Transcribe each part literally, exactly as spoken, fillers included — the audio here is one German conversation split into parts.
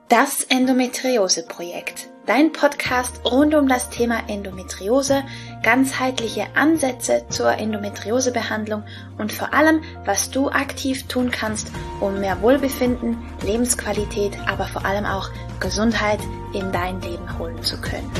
Das Endometriose-Projekt, dein Podcast rund um das Thema Endometriose, ganzheitliche Ansätze zur Endometriosebehandlung und vor allem, was du aktiv tun kannst, um mehr Wohlbefinden, Lebensqualität, aber vor allem auch Gesundheit in dein Leben holen zu können.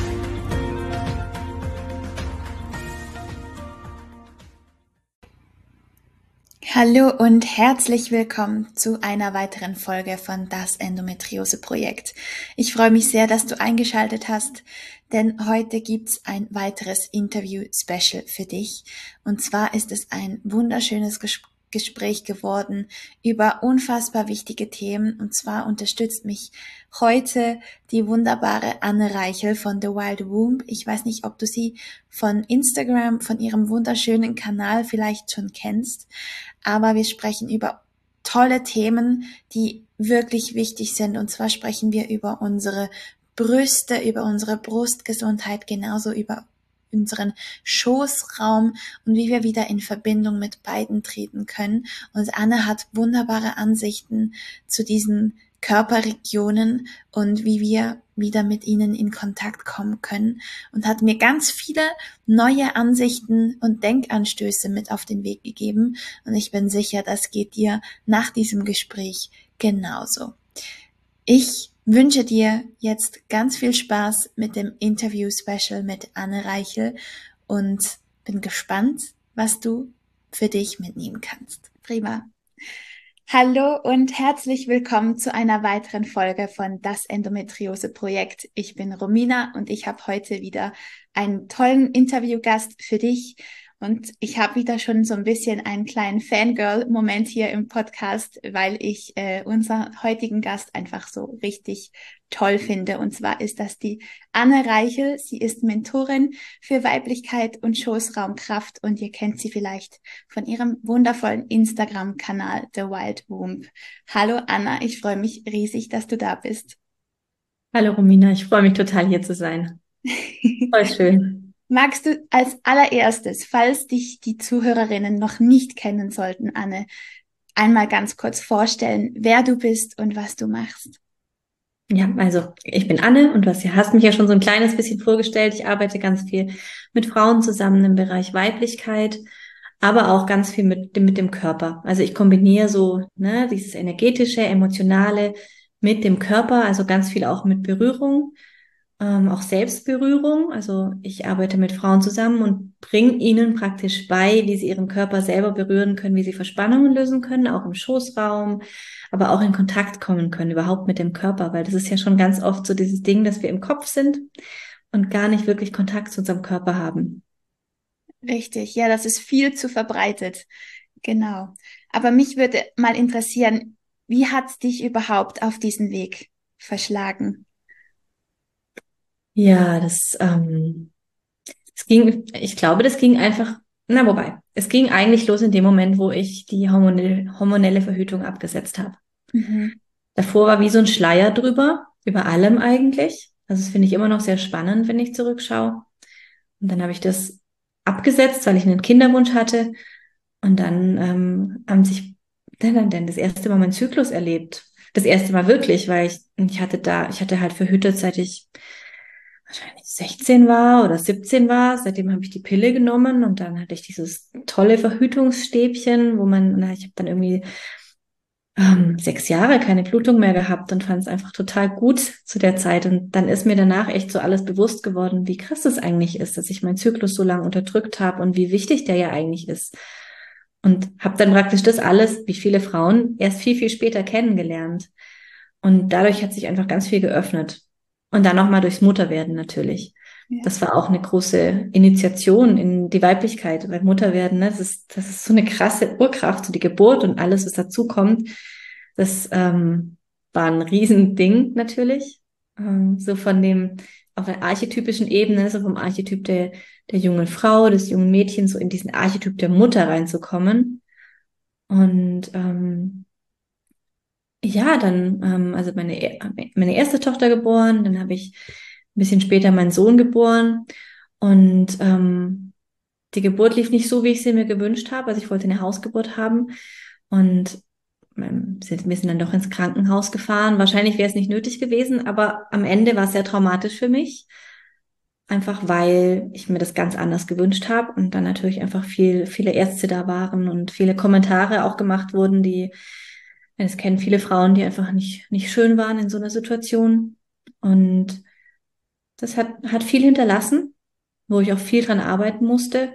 Hallo und herzlich willkommen zu einer weiteren Folge von Das Endometriose-Projekt. Ich freue mich sehr, dass du eingeschaltet hast, denn heute gibt's ein weiteres Interview-Special für dich. Und zwar ist es ein wunderschönes Ges- Gespräch geworden über unfassbar wichtige Themen. Und zwar unterstützt mich heute die wunderbare Anne Reichel von The Wild Womb. Ich weiß nicht, ob du sie von Instagram, von ihrem wunderschönen Kanal vielleicht schon kennst. Aber wir sprechen über tolle Themen, die wirklich wichtig sind. Und zwar sprechen wir über unsere Brüste, über unsere Brustgesundheit, genauso über unseren Schoßraum und wie wir wieder in Verbindung mit beiden treten können. Und Anne hat wunderbare Ansichten zu diesen Körperregionen und wie wir wieder mit ihnen in Kontakt kommen können und hat mir ganz viele neue Ansichten und Denkanstöße mit auf den Weg gegeben und ich bin sicher, das geht dir nach diesem Gespräch genauso. Ich wünsche dir jetzt ganz viel Spaß mit dem Interview-Special mit Anne Reichel und bin gespannt, was du für dich mitnehmen kannst. Prima. Hallo und herzlich willkommen zu einer weiteren Folge von Das Endometriose-Projekt. Ich bin Romina und ich habe heute wieder einen tollen Interviewgast für dich. Und ich habe wieder schon so ein bisschen einen kleinen Fangirl-Moment hier im Podcast, weil ich äh, unseren heutigen Gast einfach so richtig toll finde. Und zwar ist das die Anne Reichel. Sie ist Mentorin für Weiblichkeit und Schoßraumkraft und ihr kennt sie vielleicht von ihrem wundervollen Instagram-Kanal The Wild Womb. Hallo Anna, ich freue mich riesig, dass du da bist. Hallo Romina, ich freue mich total hier zu sein. Voll schön. Magst du als allererstes, falls dich die Zuhörerinnen noch nicht kennen sollten, Anne, einmal ganz kurz vorstellen, wer du bist und was du machst? Ja, also ich bin Anne und du hast, ja- hast mich ja schon so ein kleines bisschen vorgestellt. Ich arbeite ganz viel mit Frauen zusammen im Bereich Weiblichkeit, aber auch ganz viel mit dem, mit dem Körper. Also ich kombiniere so, ne, dieses energetische, emotionale mit dem Körper, also ganz viel auch mit Berührung. Ähm, auch Selbstberührung. Also ich arbeite mit Frauen zusammen und bringe ihnen praktisch bei, wie sie ihren Körper selber berühren können, wie sie Verspannungen lösen können, auch im Schoßraum, aber auch in Kontakt kommen können, überhaupt mit dem Körper, weil das ist ja schon ganz oft so dieses Ding, dass wir im Kopf sind und gar nicht wirklich Kontakt zu unserem Körper haben. Richtig, ja, das ist viel zu verbreitet. Genau. Aber mich würde mal interessieren, wie hat's dich überhaupt auf diesen Weg verschlagen? Ja, das, ähm, es ging, ich glaube, das ging einfach, na wobei, es ging eigentlich los in dem Moment, wo ich die hormonelle, hormonelle Verhütung abgesetzt habe. Mhm. Davor war wie so ein Schleier drüber, über allem eigentlich. Also das finde ich immer noch sehr spannend, wenn ich zurückschaue. Und dann habe ich das abgesetzt, weil ich einen Kinderwunsch hatte. Und dann ähm, haben sich dann, dann, dann das erste Mal meinen Zyklus erlebt. Das erste Mal wirklich, weil ich, ich hatte da, ich hatte halt verhütet, seit ich wahrscheinlich sechzehn war oder siebzehn war. Seitdem habe ich die Pille genommen und dann hatte ich dieses tolle Verhütungsstäbchen, wo man, na, ich habe dann irgendwie ähm, sechs Jahre keine Blutung mehr gehabt und fand es einfach total gut zu der Zeit. Und dann ist mir danach echt so alles bewusst geworden, wie krass es eigentlich ist, dass ich meinen Zyklus so lange unterdrückt habe und wie wichtig der ja eigentlich ist. Und habe dann praktisch das alles, wie viele Frauen, erst viel, viel später kennengelernt. Und dadurch hat sich einfach ganz viel geöffnet. Und dann nochmal durchs Mutterwerden natürlich. Ja. Das war auch eine große Initiation in die Weiblichkeit, weil Mutterwerden, ne, das ist, das ist so eine krasse Urkraft, so die Geburt und alles, was dazukommt. Das ähm, war ein Riesending natürlich. Ähm, so von dem, auf der archetypischen Ebene, so vom Archetyp der, der jungen Frau, des jungen Mädchens, so in diesen Archetyp der Mutter reinzukommen. Und ähm, ja, dann, ähm, also meine, e- meine erste Tochter geboren, dann habe ich ein bisschen später meinen Sohn geboren und ähm, die Geburt lief nicht so, wie ich sie mir gewünscht habe. Also ich wollte eine Hausgeburt haben und ähm, sind, wir sind dann doch ins Krankenhaus gefahren. Wahrscheinlich wäre es nicht nötig gewesen, aber am Ende war es sehr traumatisch für mich. Einfach weil ich mir das ganz anders gewünscht habe und dann natürlich einfach viel, viele Ärzte da waren und viele Kommentare auch gemacht wurden, die, es kennen viele Frauen, die einfach nicht, nicht schön waren in so einer Situation. Und das hat, hat viel hinterlassen, wo ich auch viel dran arbeiten musste.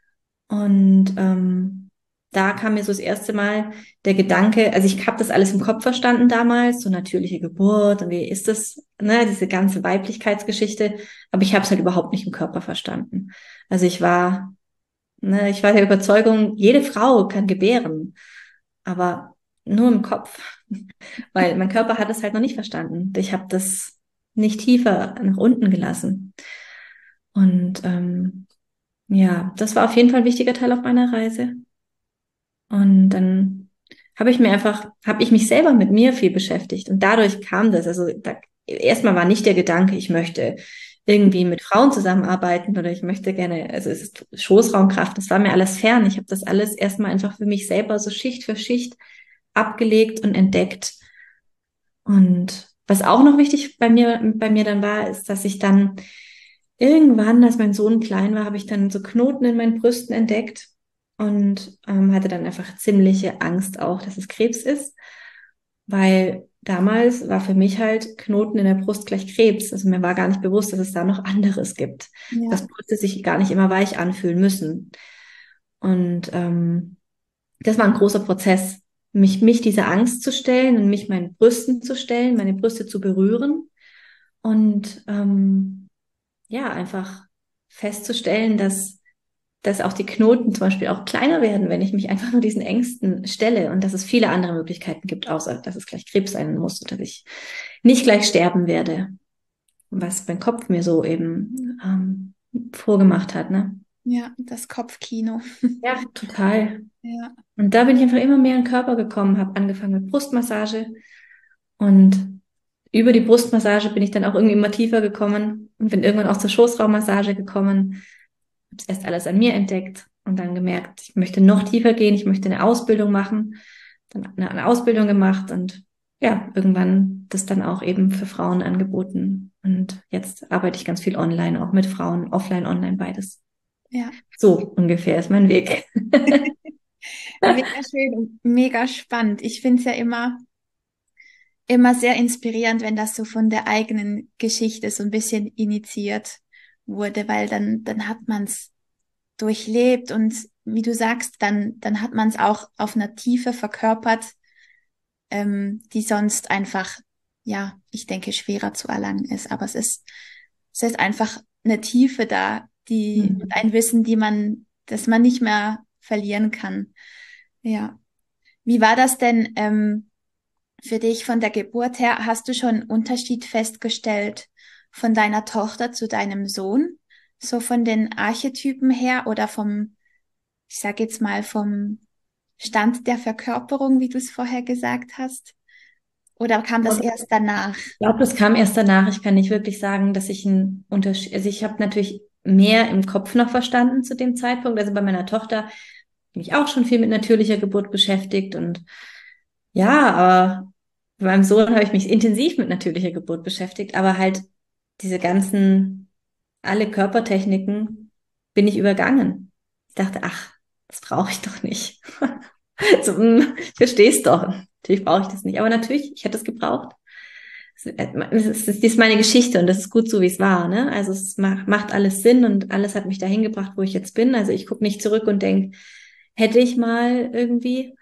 Und ähm, da kam mir so das erste Mal der Gedanke, also ich habe das alles im Kopf verstanden damals, so natürliche Geburt und wie ist das, ne, diese ganze Weiblichkeitsgeschichte, aber ich habe es halt überhaupt nicht im Körper verstanden. Also ich war, ne, ich war der Überzeugung, jede Frau kann gebären, aber nur im Kopf, weil mein Körper hat es halt noch nicht verstanden. Ich habe das nicht tiefer nach unten gelassen. Und ähm, ja, das war auf jeden Fall ein wichtiger Teil auf meiner Reise. Und dann habe ich mir einfach, habe ich mich selber mit mir viel beschäftigt. Und dadurch kam das. Also da, erstmal war nicht der Gedanke, ich möchte irgendwie mit Frauen zusammenarbeiten oder ich möchte gerne, also es ist Schoßraumkraft, das war mir alles fern. Ich habe das alles erstmal einfach für mich selber so Schicht für Schicht abgelegt und entdeckt. Und was auch noch wichtig bei mir, bei mir dann war, ist, dass ich dann irgendwann, als mein Sohn klein war, habe ich dann so Knoten in meinen Brüsten entdeckt und ähm, hatte dann einfach ziemliche Angst auch, dass es Krebs ist, weil damals war für mich halt Knoten in der Brust gleich Krebs. Also mir war gar nicht bewusst, dass es da noch anderes gibt, Ja, dass Brüste sich gar nicht immer weich anfühlen müssen. Und ähm, das war ein großer Prozess, mich, mich dieser Angst zu stellen und mich meinen Brüsten zu stellen, meine Brüste zu berühren und ähm, ja, einfach festzustellen, dass, dass auch die Knoten zum Beispiel auch kleiner werden, wenn ich mich einfach nur diesen Ängsten stelle und dass es viele andere Möglichkeiten gibt, außer dass es gleich Krebs sein muss oder dass ich nicht gleich sterben werde, was mein Kopf mir so eben ähm, vorgemacht hat, ne? ja, das Kopfkino. Ja, total. Ja, Und da bin ich einfach immer mehr in den Körper gekommen, habe angefangen mit Brustmassage und über die Brustmassage bin ich dann auch irgendwie immer tiefer gekommen und bin irgendwann auch zur Schoßraummassage gekommen. Habe es erst alles an mir entdeckt und dann gemerkt, ich möchte noch tiefer gehen, ich möchte eine Ausbildung machen, dann eine, eine Ausbildung gemacht und ja, irgendwann das dann auch eben für Frauen angeboten. Und jetzt arbeite ich ganz viel online, auch mit Frauen, offline, online, beides. ja. So ungefähr ist mein Weg. Mega schön und mega spannend. Ich finde es ja immer, immer sehr inspirierend, wenn das so von der eigenen Geschichte so ein bisschen initiiert wurde, weil dann, dann hat man es durchlebt und wie du sagst, dann, dann hat man es auch auf einer Tiefe verkörpert, ähm, die sonst einfach, ja, ich denke, schwerer zu erlangen ist. Aber es ist, es ist einfach eine Tiefe da, die, und Mhm. ein Wissen, die man, das man nicht mehr verlieren kann. Ja. Wie war das denn, ähm, für dich von der Geburt her? Hast du schon einen Unterschied festgestellt von deiner Tochter zu deinem Sohn? So von den Archetypen her oder vom, ich sag jetzt mal, vom Stand der Verkörperung, wie du es vorher gesagt hast? Oder kam das erst danach? Ich glaube, das kam erst danach. Ich kann nicht wirklich sagen, dass ich einen Unterschied, also ich habe natürlich mehr im Kopf noch verstanden zu dem Zeitpunkt. Also bei meiner Tochter bin ich auch schon viel mit natürlicher Geburt beschäftigt und ja, aber bei meinem Sohn habe ich mich intensiv mit natürlicher Geburt beschäftigt, aber halt diese ganzen, alle Körpertechniken bin ich übergangen. Ich dachte, ach, das brauche ich doch nicht. So, hm, ich verstehe es doch. Natürlich brauche ich das nicht, aber natürlich, ich hätte es gebraucht. Es ist, es ist meine Geschichte und das ist gut so, wie es war, ne? Also es macht, macht alles Sinn und alles hat mich dahin gebracht, wo ich jetzt bin. Also ich gucke nicht zurück und denke, hätte ich mal irgendwie.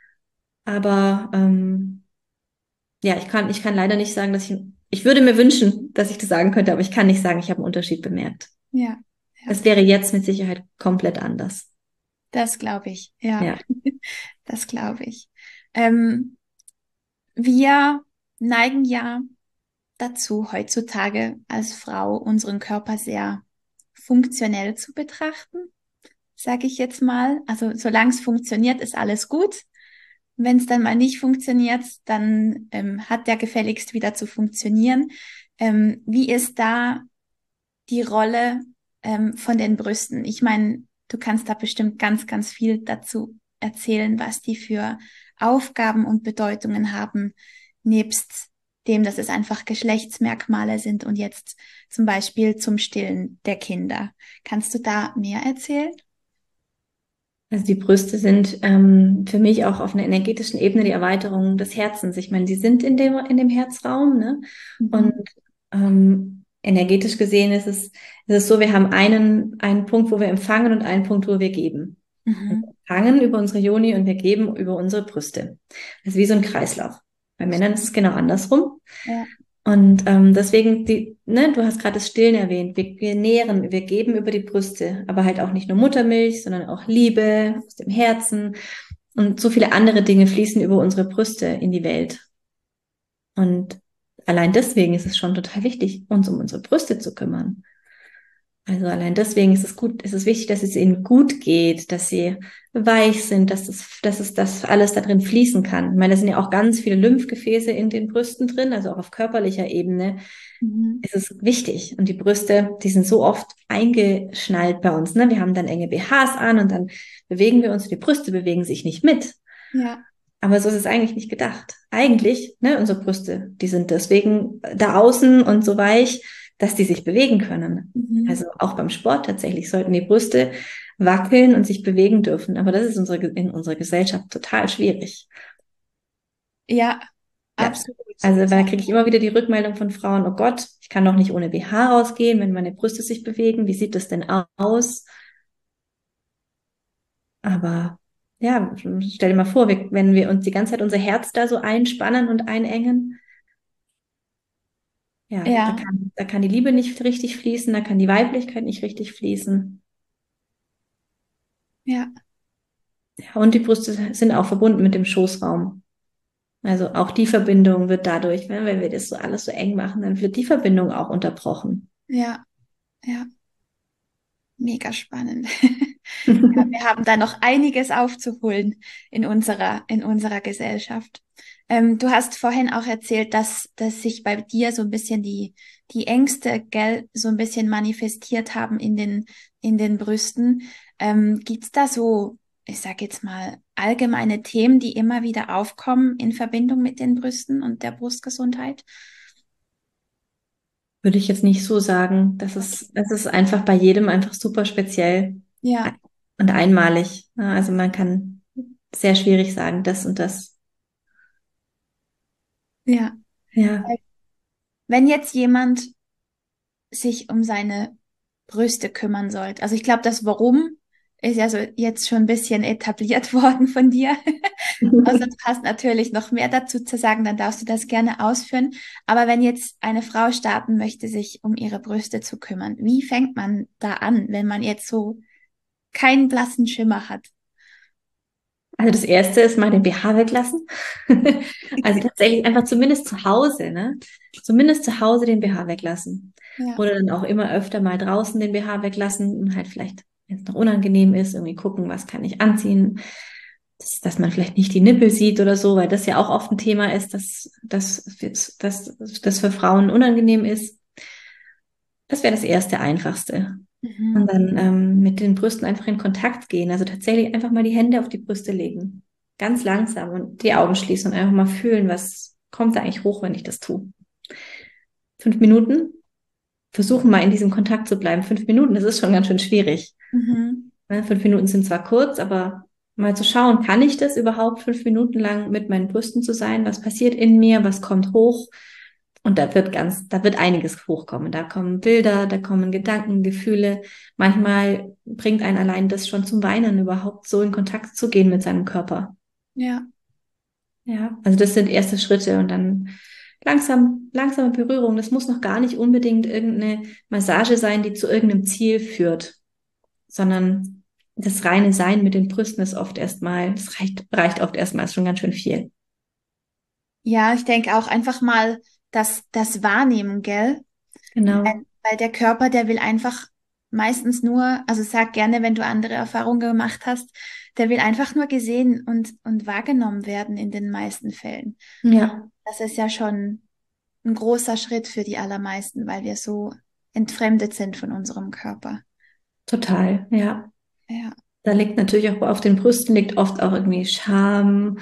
Aber ähm, ja, ich kann, ich kann leider nicht sagen, dass ich, ich würde mir wünschen, dass ich das sagen könnte, aber ich kann nicht sagen, ich habe einen Unterschied bemerkt. Ja, ja, Es wäre jetzt mit Sicherheit komplett anders. das glaube ich. Ja, Ja. das glaube ich. Ähm, wir neigen ja dazu, heutzutage als Frau unseren Körper sehr funktionell zu betrachten, sage ich jetzt mal. Also solange es funktioniert, ist alles gut. Wenn es dann mal nicht funktioniert, dann ähm, hat der gefälligst wieder zu funktionieren. Ähm, wie ist da die Rolle ähm, von den Brüsten? Ich meine, du kannst da bestimmt ganz, ganz viel dazu erzählen, was die für Aufgaben und Bedeutungen haben, nebst dem, dass es einfach Geschlechtsmerkmale sind und jetzt zum Beispiel zum Stillen der Kinder. Kannst du da mehr erzählen? Also die Brüste sind ähm, für mich auch auf einer energetischen Ebene die Erweiterung des Herzens. Ich meine, die sind in dem, in dem Herzraum, ne? Und Mhm. ähm, energetisch gesehen ist es, ist es so, wir haben einen, einen Punkt, wo wir empfangen und einen Punkt, wo wir geben. Und wir Mhm. empfangen über unsere Yoni und wir geben über unsere Brüste. Das ist wie so ein Kreislauf. Bei Männern ist es genau andersrum. Ja. Und ähm, deswegen, die, ne, du hast gerade das Stillen erwähnt. Wir, wir nähren, wir geben über die Brüste, aber halt auch nicht nur Muttermilch, sondern auch Liebe aus dem Herzen. Und so viele andere Dinge fließen über unsere Brüste in die Welt. Und allein deswegen ist es schon total wichtig, uns um unsere Brüste zu kümmern. Also allein deswegen ist es gut, ist es wichtig, dass es ihnen gut geht, dass sie weich sind, dass es, dass es das alles da drin fließen kann. Ich meine, da sind ja auch ganz viele Lymphgefäße in den Brüsten drin, also auch auf körperlicher Ebene Mhm. ist es wichtig. Und die Brüste, die sind so oft eingeschnallt bei uns, ne? Wir haben dann enge B Hs an und dann bewegen wir uns, die Brüste bewegen sich nicht mit. Ja. Aber so ist es eigentlich nicht gedacht. Eigentlich, ne, unsere Brüste, die sind deswegen da außen und so weich, dass die sich bewegen können. Mhm. Also auch beim Sport tatsächlich sollten die Brüste wackeln und sich bewegen dürfen. Aber das ist unsere, in unserer Gesellschaft total schwierig. Ja, Ja. absolut. Also da kriege ich immer wieder die Rückmeldung von Frauen, oh Gott, ich kann doch nicht ohne B H rausgehen, wenn meine Brüste sich bewegen. Wie sieht das denn aus? Aber ja, stell dir mal vor, wir, wenn wir uns die ganze Zeit unser Herz da so einspannen und einengen, ja, da Ja, kann, da kann die Liebe nicht richtig fließen, da kann die Weiblichkeit nicht richtig fließen. ja, Ja, und die Brüste sind auch verbunden mit dem Schoßraum. Also auch die Verbindung wird dadurch, wenn, wenn wir das so alles so eng machen, dann wird die Verbindung auch unterbrochen. ja, ja. Mega spannend. Ja, wir haben da noch einiges aufzuholen in unserer, in unserer Gesellschaft. Ähm, du hast vorhin auch erzählt, dass, dass sich bei dir so ein bisschen die, die Ängste, gell, so ein bisschen manifestiert haben in den, in den Brüsten. Ähm, gibt's da so, ich sag jetzt mal, allgemeine Themen, die immer wieder aufkommen in Verbindung mit den Brüsten und der Brustgesundheit? Würde ich jetzt nicht so sagen. Das ist, das ist einfach bei jedem einfach super speziell Ja, und einmalig. Ja, also man kann sehr schwierig sagen, das und das. ja. Ja. Wenn jetzt jemand sich um seine Brüste kümmern sollte. Also ich glaube, das Warum ist ja so jetzt schon ein bisschen etabliert worden von dir. Außer du hast natürlich noch mehr dazu zu sagen, dann darfst du das gerne ausführen. Aber wenn jetzt eine Frau starten möchte, sich um ihre Brüste zu kümmern, wie fängt man da an, wenn man jetzt so keinen blassen Schimmer hat? Also das erste ist mal den B H weglassen. Also tatsächlich einfach zumindest zu Hause, ne? Zumindest zu Hause den B H weglassen. Ja, Oder dann auch immer öfter mal draußen den B H weglassen und halt vielleicht, wenn es noch unangenehm ist, irgendwie gucken, was kann ich anziehen. Dass, dass man vielleicht nicht die Nippel sieht oder so, weil das ja auch oft ein Thema ist, dass, dass, dass, dass das für Frauen unangenehm ist. Das wäre das erste, einfachste. Und mhm. dann ähm, mit den Brüsten einfach in Kontakt gehen. Also tatsächlich einfach mal die Hände auf die Brüste legen. Ganz langsam und die Augen schließen und einfach mal fühlen, was kommt da eigentlich hoch, wenn ich das tue. Fünf Minuten. Versuchen mal in diesem Kontakt zu bleiben. Fünf Minuten, das ist schon ganz schön schwierig. Mhm. Ne, Fünf Minuten sind zwar kurz, aber mal zu schauen, kann ich das überhaupt fünf Minuten lang mit meinen Brüsten zu sein? Was passiert in mir? Was kommt hoch? Und da wird ganz, da wird einiges hochkommen. Da kommen Bilder, da kommen Gedanken, Gefühle. Manchmal bringt einen allein das schon zum Weinen, überhaupt so in Kontakt zu gehen mit seinem Körper. Ja, Ja, also das sind erste Schritte und dann langsam, langsame Berührung. Das muss noch gar nicht unbedingt irgendeine Massage sein, die zu irgendeinem Ziel führt, sondern das reine Sein mit den Brüsten ist oft erstmal, das reicht, reicht oft erstmal, ist schon ganz schön viel. ja, ich denke auch einfach mal das, das Wahrnehmen, gell? Weil, Genau. weil der Körper, der will einfach meistens nur, also sag gerne, wenn du andere Erfahrungen gemacht hast, der will einfach nur gesehen und, und wahrgenommen werden in den meisten Fällen. Ja, Das ist ja schon ein großer Schritt für die allermeisten, weil wir so entfremdet sind von unserem Körper. total. Ja. Ja, Da liegt natürlich auch auf den Brüsten liegt oft auch irgendwie Scham,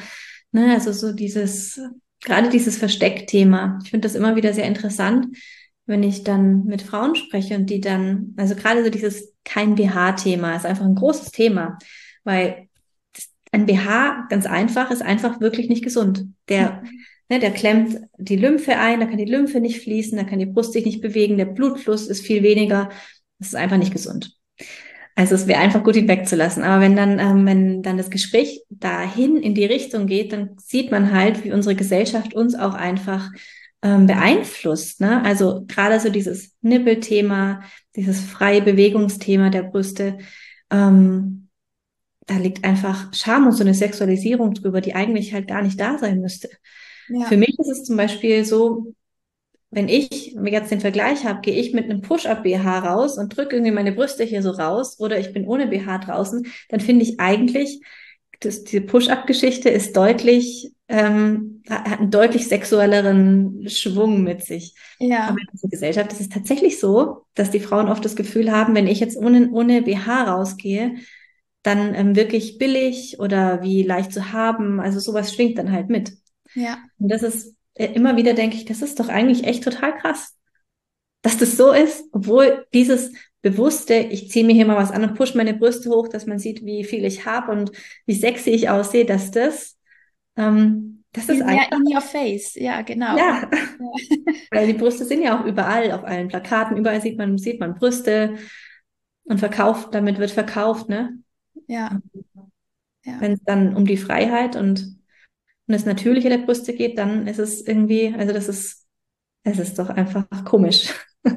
Ne, also so dieses, gerade dieses Versteckthema. Ich finde das immer wieder sehr interessant, wenn ich dann mit Frauen spreche und die dann, also gerade so dieses kein B H-Thema ist einfach ein großes Thema, weil das, ein B H, ganz einfach, ist einfach wirklich nicht gesund. Der, Mhm. ne, der klemmt die Lymphe ein, da kann die Lymphe nicht fließen, da kann die Brust sich nicht bewegen, der Blutfluss ist viel weniger. Das ist einfach nicht gesund. Also es wäre einfach gut, ihn wegzulassen. Aber wenn dann, ähm, wenn dann das Gespräch dahin in die Richtung geht, dann sieht man halt, wie unsere Gesellschaft uns auch einfach ähm, beeinflusst. Ne? Also gerade so dieses Nippelthema, dieses freie Bewegungsthema der Brüste, ähm, da liegt einfach Scham und so eine Sexualisierung drüber, die eigentlich halt gar nicht da sein müsste. Für Ja, mich ist es zum Beispiel so, wenn ich jetzt den Vergleich habe, gehe ich mit einem Push-Up-B H raus und drücke irgendwie meine Brüste hier so raus oder ich bin ohne B H draußen, dann finde ich eigentlich, dass diese Push-Up-Geschichte ist deutlich, ähm, hat einen deutlich sexuelleren Schwung mit sich. Aber ja, in unserer Gesellschaft ist es tatsächlich so, dass die Frauen oft das Gefühl haben, wenn ich jetzt ohne, ohne B H rausgehe, dann ähm, wirklich billig oder wie leicht zu haben. Also sowas schwingt dann halt mit. ja, Und das ist äh, immer wieder denke ich, das ist doch eigentlich echt total krass, dass das so ist, obwohl dieses bewusste, ich ziehe mir hier mal was an und pushe meine Brüste hoch, dass man sieht, wie viel ich habe und wie sexy ich aussehe, dass das, ähm, das ist viel mehr einfach, in your face. Ja, genau. ja, Ja, weil die Brüste sind ja auch überall, auf allen Plakaten, überall sieht man, sieht man Brüste und verkauft, damit wird verkauft, ne? ja, ja. Wenn es dann um die Freiheit und um das Natürliche der Brüste geht, dann ist es irgendwie, also das ist, es ist doch einfach komisch,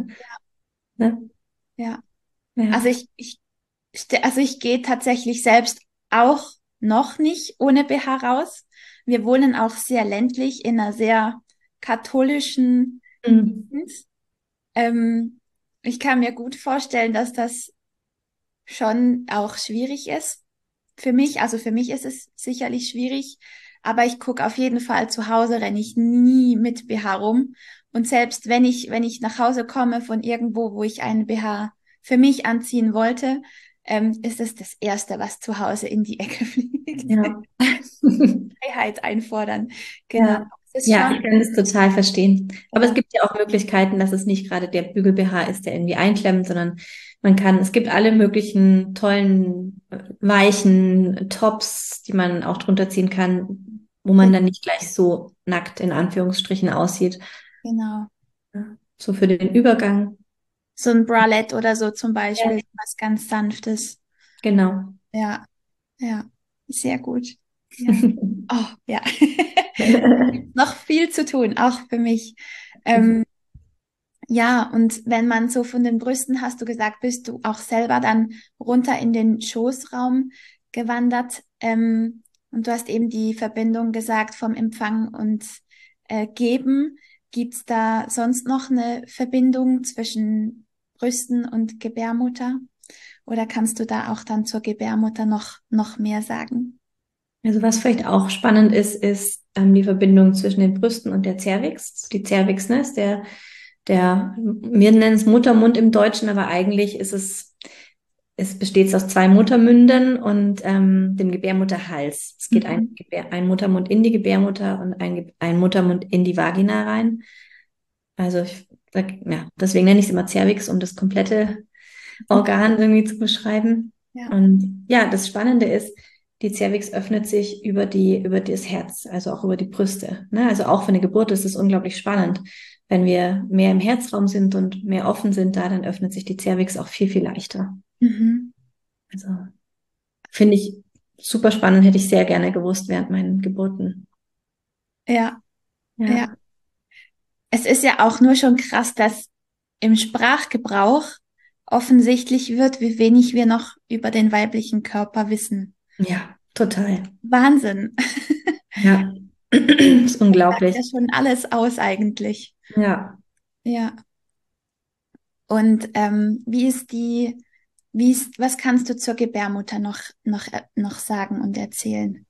ne? Ja. Also Ja. ich, ich, ste- also ich gehe tatsächlich selbst auch noch nicht ohne B H raus. Wir wohnen auch sehr ländlich in einer sehr katholischen Mhm. Gegend. Ähm, Ich kann mir gut vorstellen, dass das schon auch schwierig ist für mich. Also für mich ist es sicherlich schwierig, aber ich gucke auf jeden Fall zu Hause, renne ich nie mit B H rum. Und selbst wenn ich, wenn ich nach Hause komme von irgendwo, wo ich einen B H für mich anziehen wollte, ähm, ist es das Erste, was zu Hause in die Ecke fliegt. Ja. Freiheit einfordern. Genau. Ja. Es ist Ja, schon, ich kann das total verstehen. Aber es ja, gibt ja auch Möglichkeiten, dass es nicht gerade der Bügel-B H ist, der irgendwie einklemmt, sondern man kann, es gibt alle möglichen tollen, äh, weichen Tops, die man auch drunter ziehen kann, wo man dann nicht gleich so nackt in Anführungsstrichen aussieht. genau. Ja. So für den Übergang. So ein Bralette oder so zum Ja. Beispiel, was ganz Sanftes. Genau. Ja, ja, sehr gut. Ja. Oh, ja. Noch viel zu tun, auch für mich. Ähm, ja, und wenn man so von den Brüsten, hast du gesagt, bist du auch selber dann runter in den Schoßraum gewandert. Ähm, und du hast eben die Verbindung gesagt vom Empfang und äh, Geben. Gibt's da sonst noch eine Verbindung zwischen Brüsten und Gebärmutter? Oder kannst du da auch dann zur Gebärmutter noch, noch mehr sagen? Also was vielleicht auch spannend ist, ist ähm, die Verbindung zwischen den Brüsten und der Cervix. Die Cervix, ne, ist der, der, wir nennen es Muttermund im Deutschen, aber eigentlich ist es, es besteht aus zwei Muttermünden und ähm, dem Gebärmutterhals. Es geht ein, Mhm. Gebär, ein Muttermund in die Gebärmutter und ein, Ge- ein Muttermund in die Vagina rein. Also ich, sag, ja, deswegen nenne ich es immer Cervix, um das komplette Organ irgendwie zu beschreiben. Ja. Und ja, das Spannende ist, die Cervix öffnet sich über die, über das Herz, also auch über die Brüste. Ne? Also auch für eine Geburt ist es unglaublich spannend. Wenn wir mehr im Herzraum sind und mehr offen sind da, dann öffnet sich die Cervix auch viel, viel leichter. Mhm. Also finde ich super spannend, hätte ich sehr gerne gewusst während meinen Geburten. Ja, ja. Ja, Es ist ja auch nur schon krass, dass im Sprachgebrauch offensichtlich wird, wie wenig wir noch über den weiblichen Körper wissen. ja, total. Wahnsinn. Ja, ist unglaublich. Ja, schon alles aus eigentlich. Ja. Ja. Und ähm, wie ist die, wie ist, was kannst du zur Gebärmutter noch, noch, äh, noch sagen und erzählen?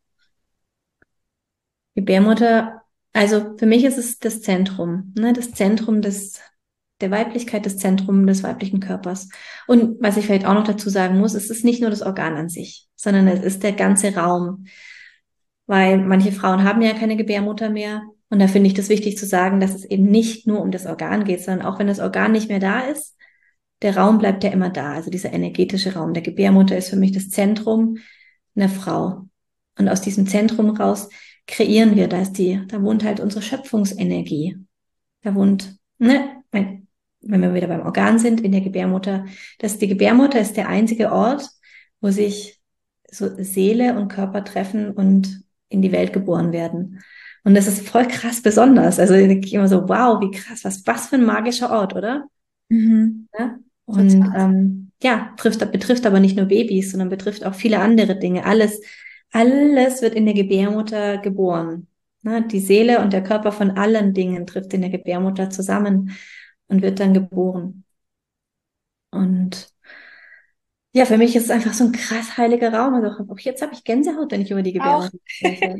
Gebärmutter, also für mich ist es das Zentrum, ne, das Zentrum des, der Weiblichkeit, das Zentrum des weiblichen Körpers. Und was ich vielleicht auch noch dazu sagen muss, es ist nicht nur das Organ an sich, sondern es ist der ganze Raum. weil manche Frauen haben ja keine Gebärmutter mehr. Und da finde ich das wichtig zu sagen, dass es eben nicht nur um das Organ geht, sondern auch wenn das Organ nicht mehr da ist, der Raum bleibt ja immer da. Also dieser energetische Raum der Gebärmutter ist für mich das Zentrum einer Frau. Und aus diesem Zentrum raus kreieren wir, da ist die, da wohnt halt unsere Schöpfungsenergie. Da wohnt, ne, wenn, wenn wir wieder beim Organ sind, in der Gebärmutter, dass die Gebärmutter ist der einzige Ort, wo sich so Seele und Körper treffen und in die Welt geboren werden. Und das ist voll krass besonders. Also ich denke immer so, wow, wie krass, was, was für ein magischer Ort, oder? Mhm. Ja? Und Total. ähm, ja, trifft, betrifft aber nicht nur Babys, sondern betrifft auch viele andere Dinge. Alles, alles wird in der Gebärmutter geboren. Ne? Die Seele und der Körper von allen Dingen trifft in der Gebärmutter zusammen und wird dann geboren. Und ja, für mich ist es einfach so ein krass heiliger Raum. Also auch jetzt habe ich Gänsehaut, wenn ich über die Auch. Gebärmutter spreche.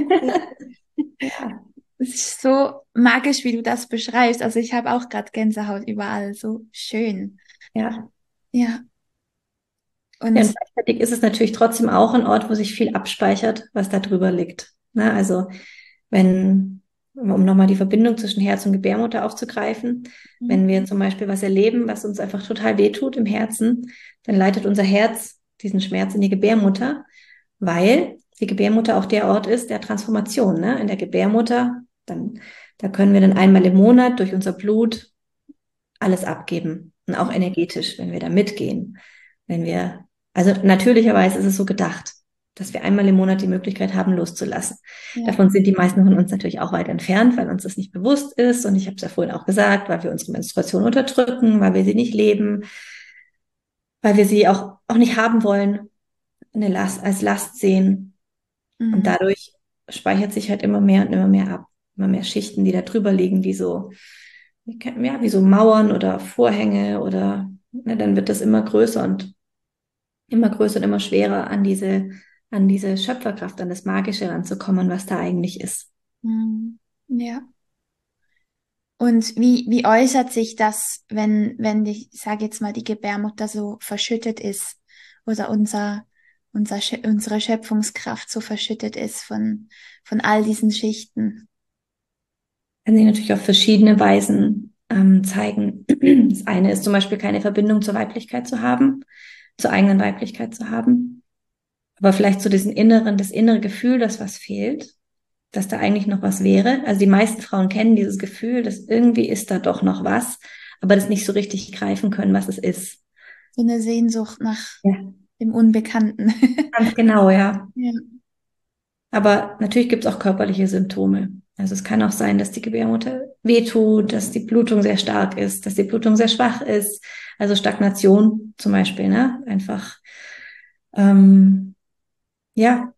Ja, Es ist so magisch, wie du das beschreibst. Also ich habe auch gerade Gänsehaut überall. So schön. ja. Ja. Ja, und Und gleichzeitig ist es natürlich trotzdem auch ein Ort, wo sich viel abspeichert, was da drüber liegt. Ne? Also wenn, um nochmal die Verbindung zwischen Herz und Gebärmutter aufzugreifen, wenn wir zum Beispiel was erleben, was uns einfach total wehtut im Herzen, dann leitet unser Herz diesen Schmerz in die Gebärmutter, weil die Gebärmutter auch der Ort ist der Transformation. Ne? In der Gebärmutter, dann, da können wir dann einmal im Monat durch unser Blut alles abgeben und auch energetisch, wenn wir da mitgehen, wenn wir, also natürlicherweise ist es so gedacht, dass wir einmal im Monat die Möglichkeit haben, loszulassen. ja. Davon sind die meisten von uns natürlich auch weit entfernt, weil uns das nicht bewusst ist. Und ich habe es ja vorhin auch gesagt, weil wir unsere Menstruation unterdrücken, weil wir sie nicht leben, weil wir sie auch, auch nicht haben wollen, eine Last, als Last sehen. Und Mhm. dadurch speichert sich halt immer mehr und immer mehr ab. Immer mehr Schichten, die da drüber liegen, wie so, ja, wie so Mauern oder Vorhänge oder, ne, dann wird das immer größer und immer größer und immer schwerer an diese, an diese Schöpferkraft, an das Magische ranzukommen, was da eigentlich ist. Mhm. Ja. Und wie, wie äußert sich das, wenn, wenn ich sage jetzt mal, die Gebärmutter so verschüttet ist oder unser, unser, Schö- unsere Schöpfungskraft so verschüttet ist von, von all diesen Schichten? Kann sich natürlich auf verschiedene Weisen ähm, zeigen. Das eine ist zum Beispiel keine Verbindung zur Weiblichkeit zu haben, zur eigenen Weiblichkeit zu haben, aber vielleicht so diesen inneren, das innere Gefühl, dass was fehlt, dass da eigentlich noch was wäre. Also die meisten Frauen kennen dieses Gefühl, dass irgendwie ist da doch noch was, aber das nicht so richtig greifen können, was es ist. So eine Sehnsucht nach Ja, dem Unbekannten. ganz genau, ja. Ja. Aber natürlich gibt es auch körperliche Symptome. Also es kann auch sein, dass die Gebärmutter wehtut, dass die Blutung sehr stark ist, dass die Blutung sehr schwach ist. Also Stagnation zum Beispiel, ne? Einfach, ähm, ja,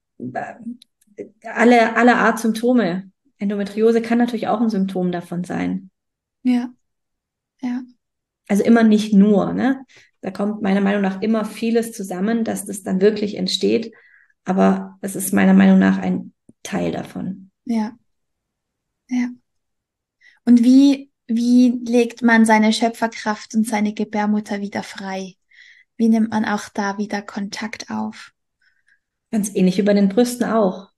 alle, alle Art Symptome. Endometriose kann natürlich auch ein Symptom davon sein. Ja, ja. Also immer nicht nur, ne? Da kommt meiner Meinung nach immer vieles zusammen, dass das dann wirklich entsteht. Aber es ist meiner Meinung nach ein Teil davon. Ja, ja. Und wie, wie legt man seine Schöpferkraft und seine Gebärmutter wieder frei? Wie nimmt man auch da wieder Kontakt auf? Ganz ähnlich wie bei den Brüsten auch.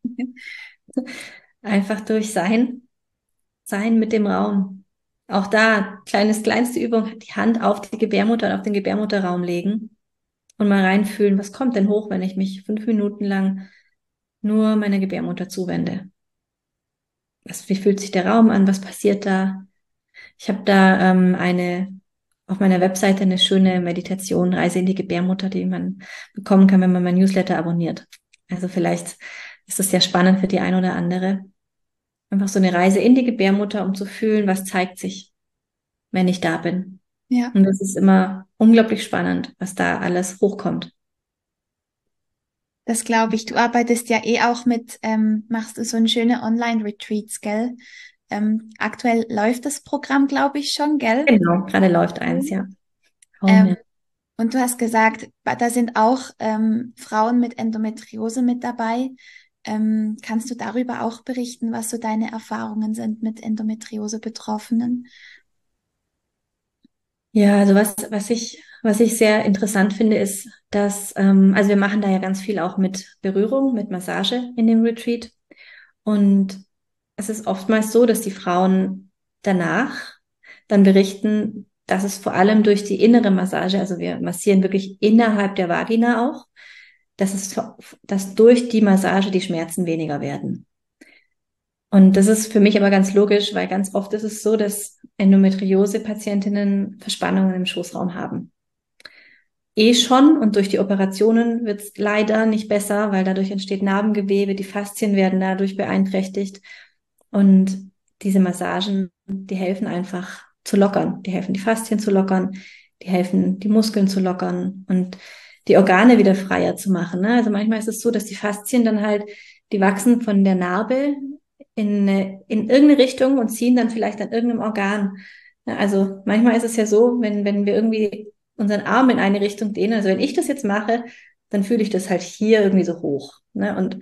Einfach durch Sein, Sein mit dem Raum. Auch da, kleines, kleinste Übung, die Hand auf die Gebärmutter und auf den Gebärmutterraum legen und mal reinfühlen, was kommt denn hoch, wenn ich mich fünf Minuten lang nur meiner Gebärmutter zuwende. Was, wie fühlt sich der Raum an? Was passiert da? Ich habe da ähm, eine auf meiner Webseite eine schöne Meditation, Reise in die Gebärmutter, die man bekommen kann, wenn man mein Newsletter abonniert. Also vielleicht ist das sehr spannend für die ein oder andere. Einfach so eine Reise in die Gebärmutter, um zu fühlen, was zeigt sich, wenn ich da bin. Ja, Und das ist immer unglaublich spannend, was da alles hochkommt. das glaube ich. Du arbeitest ja eh auch mit, ähm, machst du so ein schöne Online-Retreats, gell? Ähm, aktuell läuft das Programm, glaube ich, schon, gell? Genau, gerade läuft eins, Mhm. ja. Kaum Ähm, mehr. und du hast gesagt, ba- da sind auch ähm, Frauen mit Endometriose mit dabei. Ähm, kannst du darüber auch berichten, was so deine Erfahrungen sind mit Endometriose-Betroffenen? Ja, also was, was ich, was ich sehr interessant finde, ist, dass, ähm, also wir machen da ja ganz viel auch mit Berührung, mit Massage in dem Retreat. Und es ist oftmals so, dass die Frauen danach dann berichten, dass es vor allem durch die innere Massage, also wir massieren wirklich innerhalb der Vagina auch, dass es, dass durch die Massage die Schmerzen weniger werden. Und das ist für mich aber ganz logisch, weil ganz oft ist es so, dass Endometriose-Patientinnen Verspannungen im Schoßraum haben. Eh schon und durch die Operationen wird es leider nicht besser, weil dadurch entsteht Narbengewebe, die Faszien werden dadurch beeinträchtigt. Und diese Massagen, die helfen einfach zu lockern. Die helfen, die Faszien zu lockern, die helfen, die Muskeln zu lockern und die Organe wieder freier zu machen. Ne? Also manchmal ist es so, dass die Faszien dann halt, die wachsen von der Narbe in, eine, in irgendeine Richtung und ziehen dann vielleicht an irgendeinem Organ. Ja, also manchmal ist es ja so, wenn, wenn wir irgendwie unseren Arm in eine Richtung dehnen, also wenn ich das jetzt mache, dann fühle ich das halt hier irgendwie so hoch. Ne? Und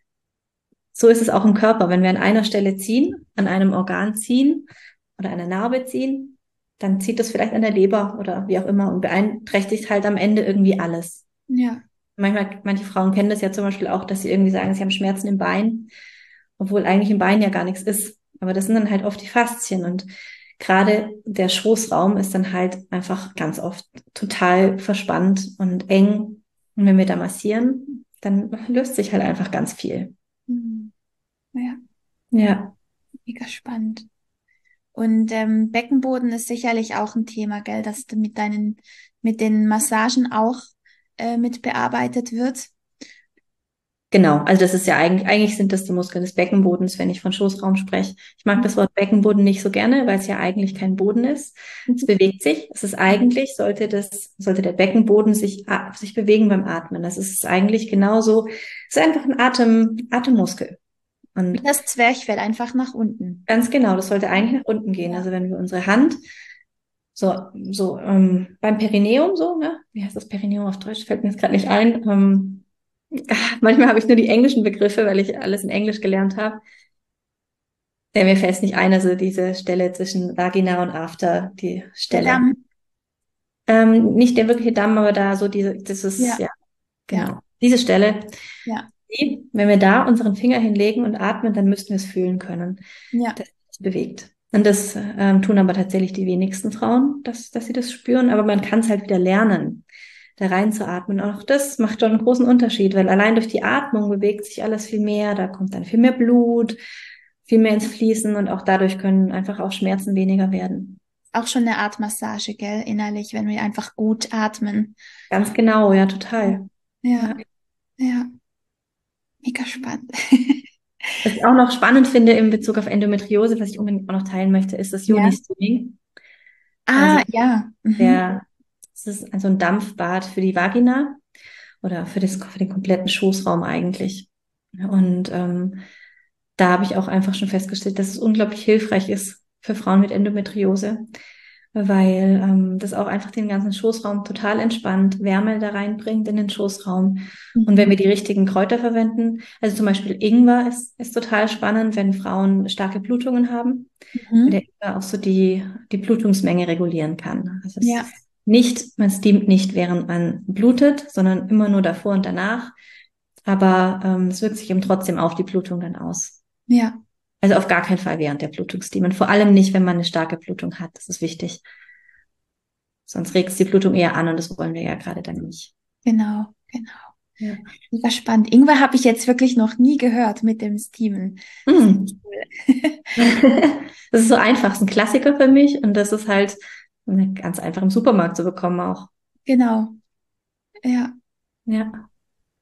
so ist es auch im Körper. Wenn wir an einer Stelle ziehen, an einem Organ ziehen oder einer Narbe ziehen, dann zieht das vielleicht an der Leber oder wie auch immer und beeinträchtigt halt am Ende irgendwie alles. Ja. Manchmal, manche Frauen kennen das ja zum Beispiel auch, dass sie irgendwie sagen, sie haben Schmerzen im Bein, obwohl eigentlich im Bein ja gar nichts ist. Aber das sind dann halt oft die Faszien und gerade der Schoßraum ist dann halt einfach ganz oft total verspannt und eng. Und wenn wir da massieren, dann löst sich halt einfach ganz viel. Mhm. Ja, Ja. mega spannend. Und ähm, Beckenboden ist sicherlich auch ein Thema, gell, dass du mit deinen, mit den Massagen auch äh, mit bearbeitet wird. Genau, also das ist ja eigentlich, eigentlich sind das die Muskeln des Beckenbodens, wenn ich von Schoßraum spreche. Ich mag das Wort Beckenboden nicht so gerne, weil es ja eigentlich kein Boden ist. Es Mhm. bewegt sich. Es ist eigentlich, sollte das, sollte der Beckenboden sich, a- sich bewegen beim Atmen. Das ist eigentlich genauso, es ist einfach ein Atem, Atemmuskel. Wie Und das Zwerchfell einfach nach unten. ganz genau, das sollte eigentlich nach unten gehen. Ja. Also wenn wir unsere Hand so, so ähm, beim Perineum so, ne? Wie heißt das Perineum auf Deutsch? Fällt mir jetzt gerade nicht ein. Ähm, manchmal habe ich nur die englischen Begriffe, weil ich alles in Englisch gelernt habe. Ja, mir fällt es nicht ein, also diese Stelle zwischen Vagina und After, die Der Stelle. Damm. Ähm, nicht der wirkliche Damm, aber da so diese, das ist, Ja, ja, ja, genau. Diese Stelle, ja, die, wenn wir da unseren Finger hinlegen und atmen, dann müssten wir es fühlen können, ja. dass es bewegt. Und das ähm, tun aber tatsächlich die wenigsten Frauen, dass, dass sie das spüren, aber man kann es halt wieder lernen, da reinzuatmen. Auch das macht schon einen großen Unterschied, weil allein durch die Atmung bewegt sich alles viel mehr, da kommt dann viel mehr Blut, viel mehr ins Fließen und auch dadurch können einfach auch Schmerzen weniger werden. Auch schon eine Art Massage, gell, innerlich, wenn wir einfach gut atmen. Ganz genau, ja, Ja, total. ja, Ja. ja, mega spannend. Was ich auch noch spannend finde in Bezug auf Endometriose, was ich unbedingt auch noch teilen möchte, ist das Ja. Yoni-Steaming. Also Ah, ja. Mhm. der, das ist also ein Dampfbad für die Vagina oder für das, für den kompletten Schoßraum eigentlich. Und ähm, da habe ich auch einfach schon festgestellt, dass es unglaublich hilfreich ist für Frauen mit Endometriose, weil ähm, das auch einfach den ganzen Schoßraum total entspannt, Wärme da reinbringt in den Schoßraum. Und wenn Mhm. wir die richtigen Kräuter verwenden, also zum Beispiel Ingwer ist, ist total spannend, wenn Frauen starke Blutungen haben, weil der Mhm. Ingwer auch so die, die Blutungsmenge regulieren kann. Also es Ja, ist nicht, man steamt nicht, während man blutet, sondern immer nur davor und danach. Aber ähm, es wirkt sich eben trotzdem auf die Blutung dann aus. ja, Also auf gar keinen Fall während der Blutungsdiemen. Vor allem nicht, wenn man eine starke Blutung hat. Das ist wichtig. Sonst regt es die Blutung eher an und das wollen wir ja gerade dann nicht. genau, genau. Ja. Mega spannend. Ingwer habe ich jetzt wirklich noch nie gehört mit dem Steamen. Sehr Hm. cool. Das ist so einfach. Das ist ein Klassiker für mich und das ist halt ganz einfach im Supermarkt zu bekommen auch. Genau. Ja, Ja.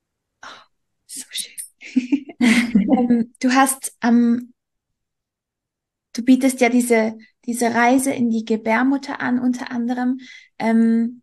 so schön. Ähm, du hast am Du bietest ja diese, diese Reise in die Gebärmutter an, unter anderem. Ähm,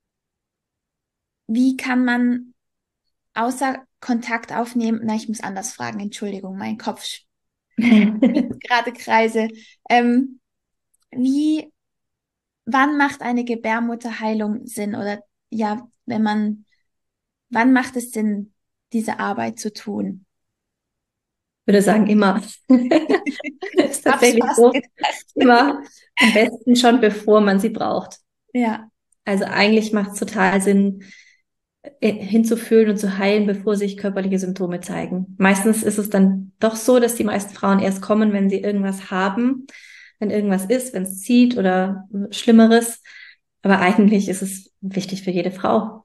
wie kann man außer Kontakt aufnehmen? Na, ich muss anders fragen. Entschuldigung, mein Kopf spinnt gerade Kreise. Ähm, wie, wann macht eine Gebärmutterheilung Sinn? Oder ja, wenn man, wann macht es Sinn, diese Arbeit zu tun? Würde sagen, immer. Ist Hab's tatsächlich fast so. gedacht. Immer am besten schon, bevor man sie braucht. Ja, Also eigentlich macht es total Sinn, äh, hinzufühlen und zu heilen, bevor sich körperliche Symptome zeigen. Meistens ist es dann doch so, dass die meisten Frauen erst kommen, wenn sie irgendwas haben, wenn irgendwas ist, wenn es zieht oder Schlimmeres. Aber eigentlich ist es wichtig für jede Frau.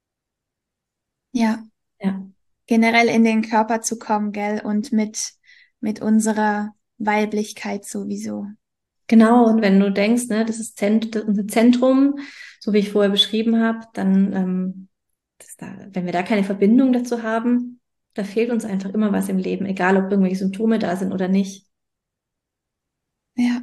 ja. Ja, Generell in den Körper zu kommen, gell? Und mit, mit unserer Weiblichkeit sowieso. genau. Und wenn du denkst, ne, das ist Zent das unser Zentrum, so wie ich vorher beschrieben habe, dann, ähm, das da, wenn wir da keine Verbindung dazu haben, da fehlt uns einfach immer was im Leben, egal ob irgendwelche Symptome da sind oder nicht. Ja,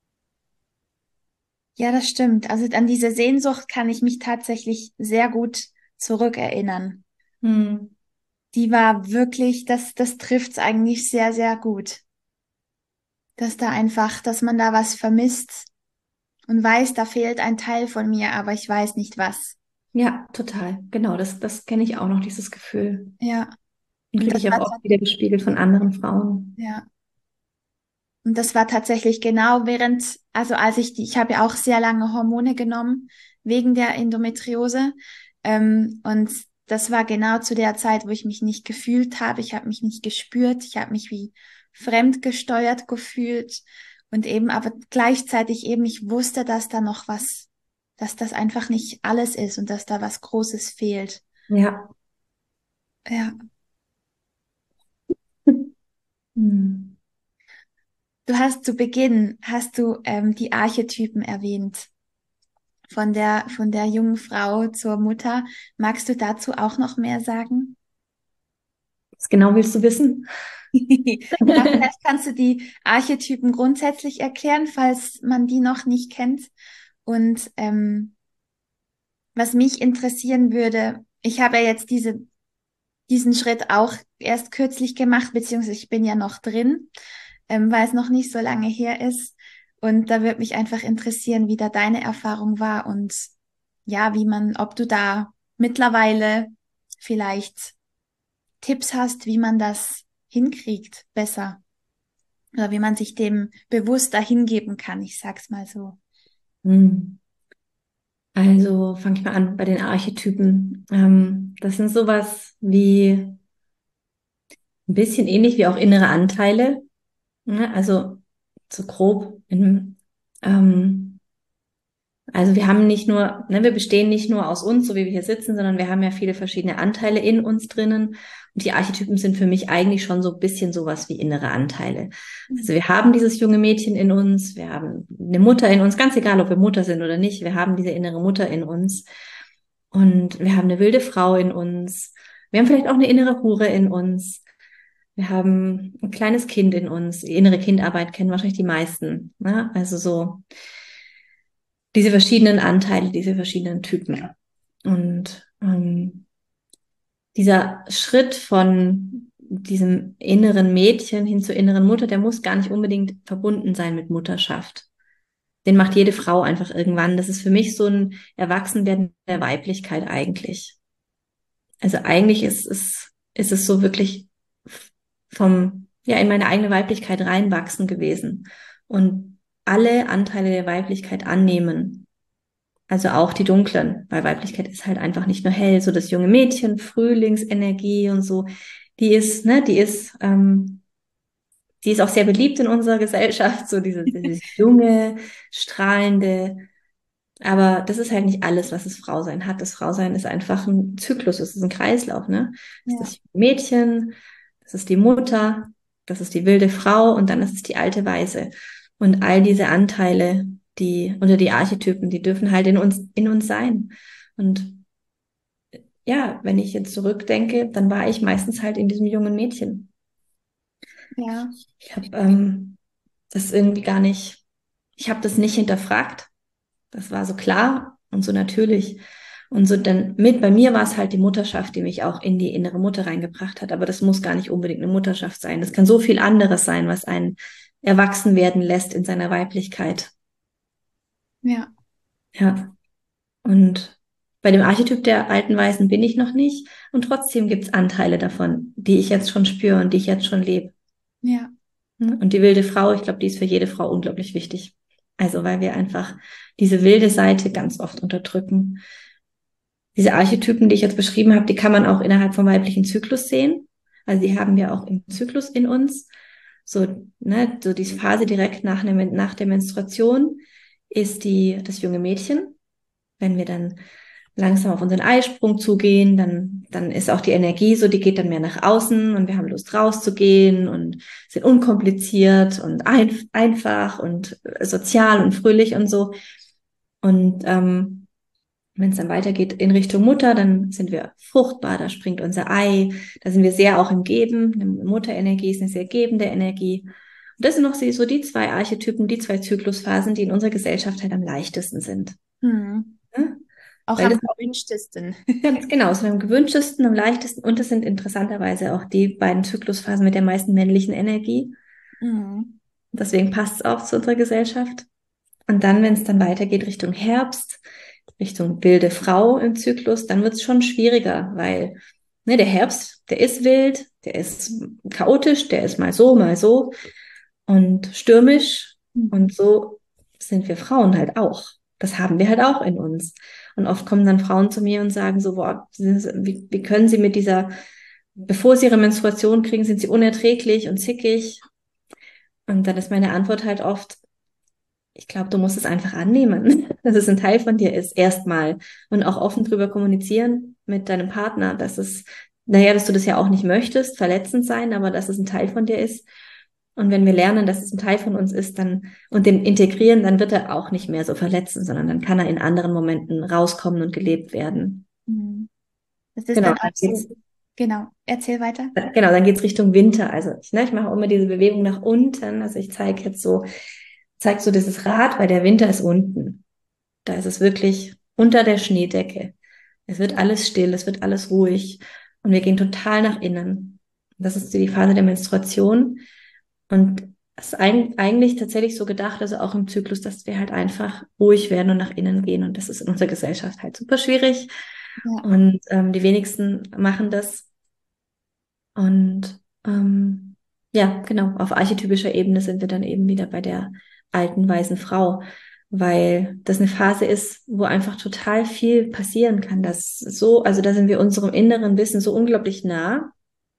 ja, das stimmt. Also an diese Sehnsucht kann ich mich tatsächlich sehr gut zurückerinnern. Hm. Die war wirklich, das, das trifft's eigentlich sehr, sehr gut. Dass da einfach, dass man da was vermisst und weiß, da fehlt ein Teil von mir, aber ich weiß nicht was. Ja, total. Genau, das, das kenne ich auch noch, dieses Gefühl. Ja, Und und kriege das ich auch war, oft ta- wieder gespiegelt von anderen Frauen. ja. Und das war tatsächlich genau während, also als ich die, ich habe ja auch sehr lange Hormone genommen wegen der Endometriose. Ähm, und das war genau zu der Zeit, wo ich mich nicht gefühlt habe. Ich habe mich nicht gespürt. Ich habe mich wie fremdgesteuert gefühlt. Und eben, aber gleichzeitig eben, ich wusste, dass da noch was, dass das einfach nicht alles ist und dass da was Großes fehlt. Ja. Ja. Hm. Du hast zu Beginn, hast du ähm, die Archetypen erwähnt. Von der, von der jungen Frau zur Mutter. Magst du dazu auch noch mehr sagen? Was genau willst du wissen? Ja, vielleicht kannst du die Archetypen grundsätzlich erklären, falls man die noch nicht kennt. Und ähm, was mich interessieren würde, ich habe ja jetzt diese, diesen Schritt auch erst kürzlich gemacht, beziehungsweise ich bin ja noch drin, ähm, weil es noch nicht so lange her ist. Und da würde mich einfach interessieren, wie da deine Erfahrung war und ja, wie man, ob du da mittlerweile vielleicht Tipps hast, wie man das hinkriegt, besser. Oder wie man sich dem bewusster hingeben kann. Ich sag's mal so. Hm. Also fange ich mal an bei den Archetypen. Ähm, das sind sowas wie ein bisschen ähnlich wie auch innere Anteile. Ne? Also so grob in, ähm, also wir haben nicht nur, ne, wir bestehen nicht nur aus uns, so wie wir hier sitzen, sondern wir haben ja viele verschiedene Anteile in uns drinnen. Und die Archetypen sind für mich eigentlich schon so ein bisschen sowas wie innere Anteile. Also wir haben dieses junge Mädchen in uns, wir haben eine Mutter in uns, ganz egal, ob wir Mutter sind oder nicht, wir haben diese innere Mutter in uns. Und wir haben eine wilde Frau in uns. Wir haben vielleicht auch eine innere Hure in uns. Wir haben ein kleines Kind in uns. Die innere Kindarbeit kennen wahrscheinlich die meisten. Ne? Also so diese verschiedenen Anteile, diese verschiedenen Typen. Und ähm, dieser Schritt von diesem inneren Mädchen hin zur inneren Mutter, der muss gar nicht unbedingt verbunden sein mit Mutterschaft. Den macht jede Frau einfach irgendwann. Das ist für mich so ein Erwachsenwerden der Weiblichkeit eigentlich. Also eigentlich ist es, ist es so wirklich vom, ja, in meine eigene Weiblichkeit reinwachsen gewesen und alle Anteile der Weiblichkeit annehmen. Also auch die dunklen, weil Weiblichkeit ist halt einfach nicht nur hell, so das junge Mädchen, Frühlingsenergie und so, die ist, ne, die ist, ähm, die ist auch sehr beliebt in unserer Gesellschaft, so diese, dieses junge, strahlende, aber das ist halt nicht alles, was das Frausein hat. Das Frausein ist einfach ein Zyklus, es ist ein Kreislauf, ne? Das ist Ja, das Mädchen, das ist die Mutter, das ist die wilde Frau und dann ist es die alte Weise. Und all diese Anteile, die, oder die Archetypen, die dürfen halt in uns, in uns sein. Und ja, wenn ich jetzt zurückdenke, dann war ich meistens halt in diesem jungen Mädchen. ja, Ich habe ähm, das irgendwie gar nicht, ich habe das nicht hinterfragt. Das war so klar und so natürlich. Und so dann mit, bei mir war es halt die Mutterschaft, die mich auch in die innere Mutter reingebracht hat. Aber das muss gar nicht unbedingt eine Mutterschaft sein. Das kann so viel anderes sein, was einen erwachsen werden lässt in seiner Weiblichkeit. ja, Ja. Und bei dem Archetyp der alten Weisen bin ich noch nicht. Und trotzdem gibt es Anteile davon, die ich jetzt schon spüre und die ich jetzt schon lebe. ja, Und die wilde Frau, ich glaube, die ist für jede Frau unglaublich wichtig. Also weil wir einfach diese wilde Seite ganz oft unterdrücken. Diese Archetypen, die ich jetzt beschrieben habe, die kann man auch innerhalb vom weiblichen Zyklus sehen. Also die haben wir auch im Zyklus in uns. So, ne, so diese Phase direkt nach, ne, nach der Menstruation ist die, das junge Mädchen. Wenn wir dann langsam auf unseren Eisprung zugehen, dann, dann ist auch die Energie so, die geht dann mehr nach außen und wir haben Lust rauszugehen und sind unkompliziert und ein, einfach und sozial und fröhlich und so. Und ähm, wenn es dann weitergeht in Richtung Mutter, dann sind wir fruchtbar, da springt unser Ei, da sind wir sehr auch im Geben. Eine Mutterenergie ist eine sehr gebende Energie. Und das sind noch so die zwei Archetypen, die zwei Zyklusphasen, die in unserer Gesellschaft halt am leichtesten sind. Hm. Ja? Auch Weil am das gewünschtesten. ganz genau, so am gewünschtesten, am leichtesten und das sind interessanterweise auch die beiden Zyklusphasen mit der meisten männlichen Energie. Mhm. Deswegen passt es auch zu unserer Gesellschaft. Und dann, wenn es dann weitergeht Richtung Herbst, Richtung wilde Frau im Zyklus, dann wird es schon schwieriger, weil ne, der Herbst, der ist wild, der ist chaotisch, der ist mal so, mal so und stürmisch. Und so sind wir Frauen halt auch. Das haben wir halt auch in uns. Und oft kommen dann Frauen zu mir und sagen so, boah, wie, wie können sie mit dieser, bevor sie ihre Menstruation kriegen, sind sie unerträglich und zickig. Und dann ist meine Antwort halt oft, ich glaube, du musst es einfach annehmen, dass es ein Teil von dir ist, erstmal. Und auch offen drüber kommunizieren mit deinem Partner, dass es, naja, dass du das ja auch nicht möchtest, verletzend sein, aber dass es ein Teil von dir ist. Und wenn wir lernen, dass es ein Teil von uns ist, dann und den integrieren, dann wird er auch nicht mehr so verletzen, sondern dann kann er in anderen Momenten rauskommen und gelebt werden. Mhm. Das ist Genau, dann dann auch geht's, so. Genau. Erzähl weiter. genau, dann geht's Richtung Winter. Also ich, ne, ich mache auch immer diese Bewegung nach unten. Also ich zeige jetzt so, zeige so dieses Rad, weil der Winter ist unten. Da ist es wirklich unter der Schneedecke. Es wird alles still, es wird alles ruhig und wir gehen total nach innen. Das ist die Phase der Menstruation und es ist eigentlich tatsächlich so gedacht, also auch im Zyklus, dass wir halt einfach ruhig werden und nach innen gehen und das ist in unserer Gesellschaft halt super schwierig Ja. und ähm, die wenigsten machen das und ähm, ja, genau, auf archetypischer Ebene sind wir dann eben wieder bei der alten, weisen Frau, weil das eine Phase ist, wo einfach total viel passieren kann. Das so, also da sind wir unserem inneren Wissen so unglaublich nah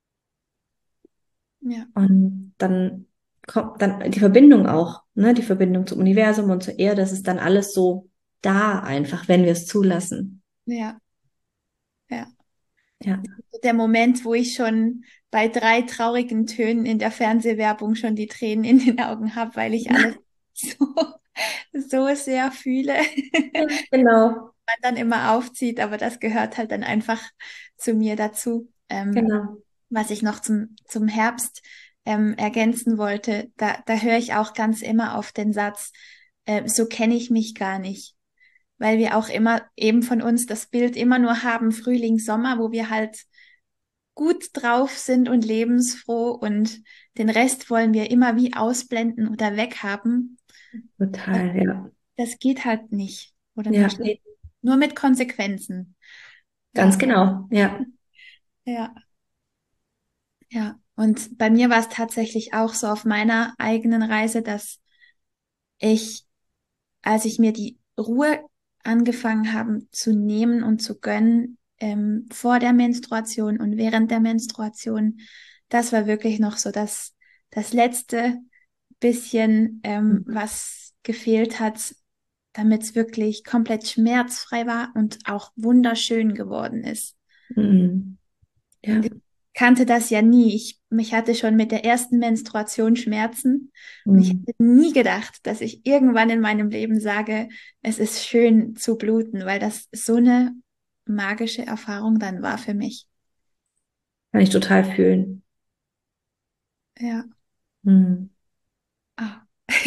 Ja. und dann kommt dann die Verbindung auch, ne, die Verbindung zum Universum und zur Erde, das ist dann alles so da einfach, wenn wir es zulassen. Ja. Ja. Ja. Der Moment, wo ich schon bei drei traurigen Tönen in der Fernsehwerbung schon die Tränen in den Augen habe, weil ich alles so, so sehr fühle, Ja, genau, man dann immer aufzieht, aber das gehört halt dann einfach zu mir dazu. Ähm, genau. was ich noch zum, zum Herbst ähm, ergänzen wollte, da, da höre ich auch ganz immer auf den Satz, äh, so kenne ich mich gar nicht. Weil wir auch immer eben von uns das Bild immer nur haben, Frühling, Sommer, wo wir halt gut drauf sind und lebensfroh und den Rest wollen wir immer wie ausblenden oder weghaben. Und Total, ja. das geht halt nicht oder nur, Ja, nee, nur mit Konsequenzen. ganz Ja, genau, ja. ja, ja. Und bei mir war es tatsächlich auch so auf meiner eigenen Reise, dass ich, als ich mir die Ruhe angefangen habe zu nehmen und zu gönnen, ähm, vor der Menstruation und während der Menstruation, das war wirklich noch so das, das letzte bisschen, ähm, was gefehlt hat, damit es wirklich komplett schmerzfrei war und auch wunderschön geworden ist. Mhm. Ja. Ich kannte das ja nie. Ich, mich hatte schon mit der ersten Menstruation Schmerzen und ich Mhm. hätte nie gedacht, dass ich irgendwann in meinem Leben sage, es ist schön zu bluten, weil das so eine magische Erfahrung dann war für mich. Kann ich total fühlen. Ja. Mhm. Ah.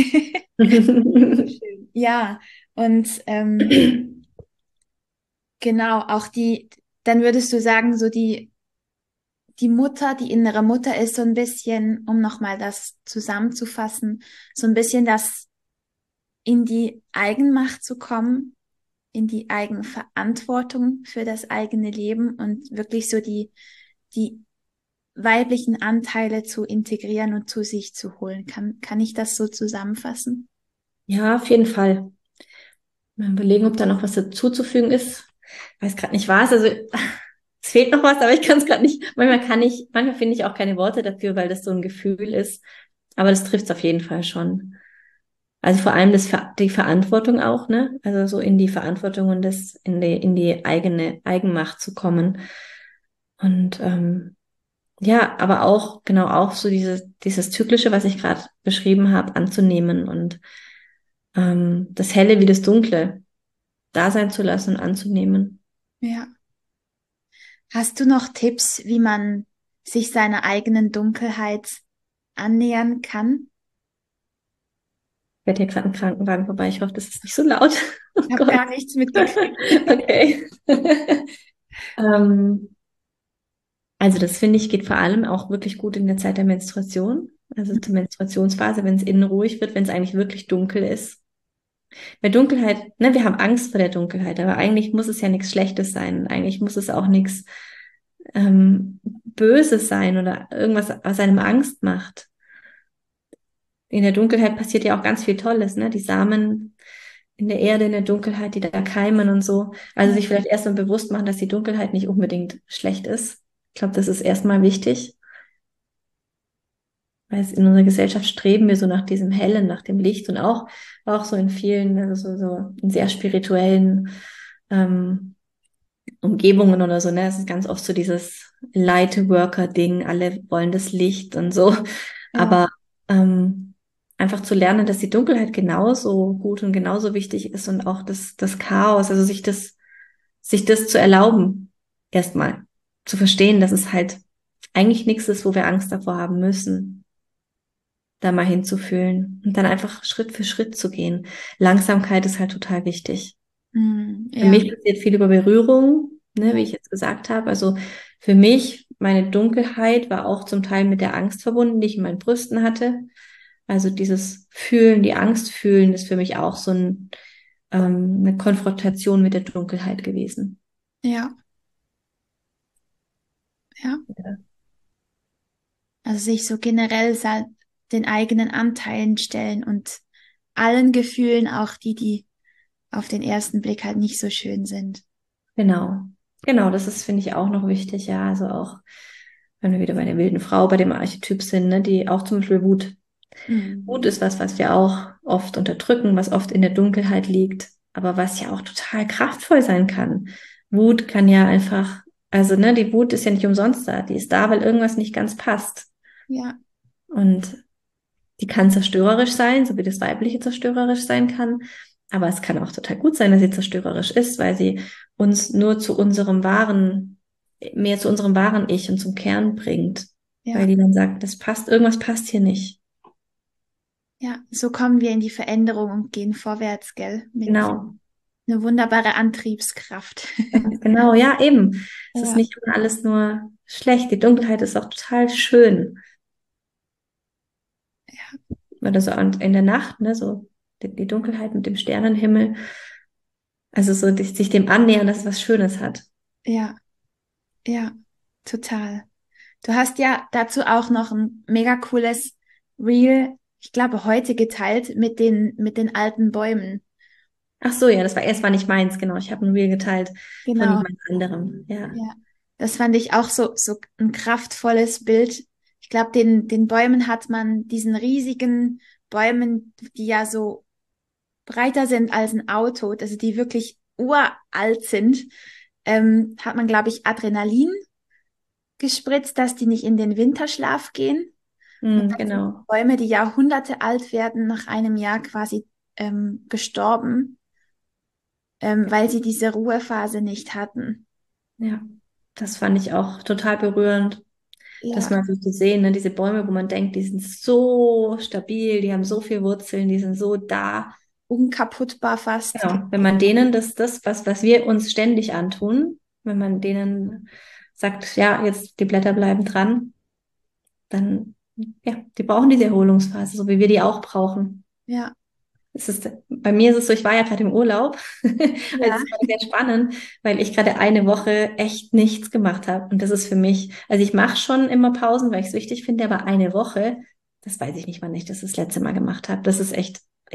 Schön. Ja, und ähm, genau, auch die, dann würdest du sagen, so die, die Mutter, die innere Mutter ist so ein bisschen, um nochmal das zusammenzufassen, so ein bisschen das in die Eigenmacht zu kommen, in die Eigenverantwortung für das eigene Leben und wirklich so die, die weiblichen Anteile zu integrieren und zu sich zu holen. Kann, kann ich das so zusammenfassen? Ja, auf jeden Fall. Mal überlegen, ob da noch was dazuzufügen ist. Weiß gerade nicht was. Also es fehlt noch was, aber ich kann es gerade nicht. Manchmal kann ich, manchmal finde ich auch keine Worte dafür, weil das so ein Gefühl ist. Aber das trifft es auf jeden Fall schon. Also vor allem das, Ver- die Verantwortung auch, ne? Also so in die Verantwortung und das in die, in die eigene Eigenmacht zu kommen. Und ähm, ja, aber auch, genau auch so dieses, dieses Zyklische, was ich gerade beschrieben habe, anzunehmen und ähm, das Helle wie das Dunkle da sein zu lassen und anzunehmen. Ja. Hast du noch Tipps, wie man sich seiner eigenen Dunkelheit annähern kann? Fährt hier gerade ein Krankenwagen vorbei. Ich hoffe, das ist nicht so laut. Oh Ich habe Gott. gar nichts mitgekriegt. Okay. Ähm, also das finde ich geht vor allem auch wirklich gut in der Zeit der Menstruation. Also zur Menstruationsphase, wenn es innen ruhig wird, wenn es eigentlich wirklich dunkel ist. Bei Dunkelheit, ne, wir haben Angst vor der Dunkelheit, aber eigentlich muss es ja nichts Schlechtes sein. Eigentlich muss es auch nichts ähm, Böses sein oder irgendwas, was einem Angst macht. In der Dunkelheit passiert ja auch ganz viel Tolles, ne? Die Samen in der Erde, in der Dunkelheit, die da keimen und so. Also sich vielleicht erstmal bewusst machen, dass die Dunkelheit nicht unbedingt schlecht ist. Ich glaube, das ist erstmal wichtig, weil es in unserer Gesellschaft streben wir so nach diesem Hellen, nach dem Licht und auch, auch so in vielen, also so, so in sehr spirituellen ähm, Umgebungen oder so, ne? Es ist ganz oft so dieses Lightworker-Ding, alle wollen das Licht und so. Ja, Aber ähm, einfach zu lernen, dass die Dunkelheit genauso gut und genauso wichtig ist und auch das, das Chaos, also sich das, sich das zu erlauben, erstmal zu verstehen, dass es halt eigentlich nichts ist, wo wir Angst davor haben müssen, da mal hinzufühlen und dann einfach Schritt für Schritt zu gehen. Langsamkeit ist halt total wichtig. mm, Für ja, mich passiert viel über Berührung, ne, wie ja, ich jetzt gesagt habe. Also für mich, meine Dunkelheit war auch zum Teil mit der Angst verbunden, die ich in meinen Brüsten hatte. Also dieses Fühlen, die Angst fühlen, ist für mich auch so ein, ähm, eine Konfrontation mit der Dunkelheit gewesen. ja, ja. Ja. Also sich so generell sa- den eigenen Anteilen stellen und allen Gefühlen, auch die, die auf den ersten Blick halt nicht so schön sind. Genau. Genau, das ist, finde ich, auch noch wichtig, ja. Also auch, wenn wir wieder bei der wilden Frau, bei dem Archetyp sind, ne, die auch zum Beispiel Wut. Wut Mhm. ist was, was wir auch oft unterdrücken, was oft in der Dunkelheit liegt, aber was ja auch total kraftvoll sein kann. Wut kann ja einfach, also ne, die Wut ist ja nicht umsonst da, die ist da, weil irgendwas nicht ganz passt. Ja, Und die kann zerstörerisch sein, so wie das Weibliche zerstörerisch sein kann. Aber es kann auch total gut sein, dass sie zerstörerisch ist, weil sie uns nur zu unserem wahren, mehr zu unserem wahren Ich und zum Kern bringt. Weil ja, die dann sagt, das passt, irgendwas passt hier nicht. ja. So kommen wir in die Veränderung und gehen vorwärts, gell? Mit Genau. einer wunderbare Antriebskraft. Ganz genau, ja, eben. Es ist Ja, nicht immer alles nur schlecht. Die Dunkelheit ist auch total schön. Oder so und in der Nacht, ne, so die, die Dunkelheit mit dem Sternenhimmel. Also so die, sich dem annähern, dass es was Schönes hat. ja, ja, total. Du hast ja dazu auch noch ein mega cooles Reel, ich glaube, heute geteilt mit den, mit den alten Bäumen. Ach so, ja, das war erst war nicht meins, genau. Ich habe ein Reel geteilt von Genau. jemand anderem. Ja. Ja. Das fand ich auch so, so ein kraftvolles Bild. Ich glaube, den, den Bäumen hat man, diesen riesigen Bäumen, die ja so breiter sind als ein Auto, also die wirklich uralt sind, ähm, hat man, glaube ich, Adrenalin gespritzt, dass die nicht in den Winterschlaf gehen. Und Hm, dann sind genau. Bäume, die Jahrhunderte alt werden, nach einem Jahr quasi ähm, gestorben, ähm, weil sie diese Ruhephase nicht hatten. Ja. Das fand ich auch total berührend, das Ja, mal so zu sehen, ne? Diese Bäume, wo man denkt, die sind so stabil, die haben so viel Wurzeln, die sind so da. unkaputtbar fast. Genau, wenn man denen das, das, was, was wir uns ständig antun, wenn man denen sagt, ja, jetzt die Blätter bleiben dran, dann, ja, die brauchen diese Erholungsphase, so wie wir die auch brauchen. Ja, Es ist, bei mir ist es so, ich war ja gerade im Urlaub. Also ja, es war sehr spannend, weil ich gerade eine Woche echt nichts gemacht habe. Und das ist für mich, also ich mache schon immer Pausen, weil ich es wichtig finde, aber eine Woche, das weiß ich nicht, wann ich das das letzte Mal gemacht habe. Das ist echt, ja,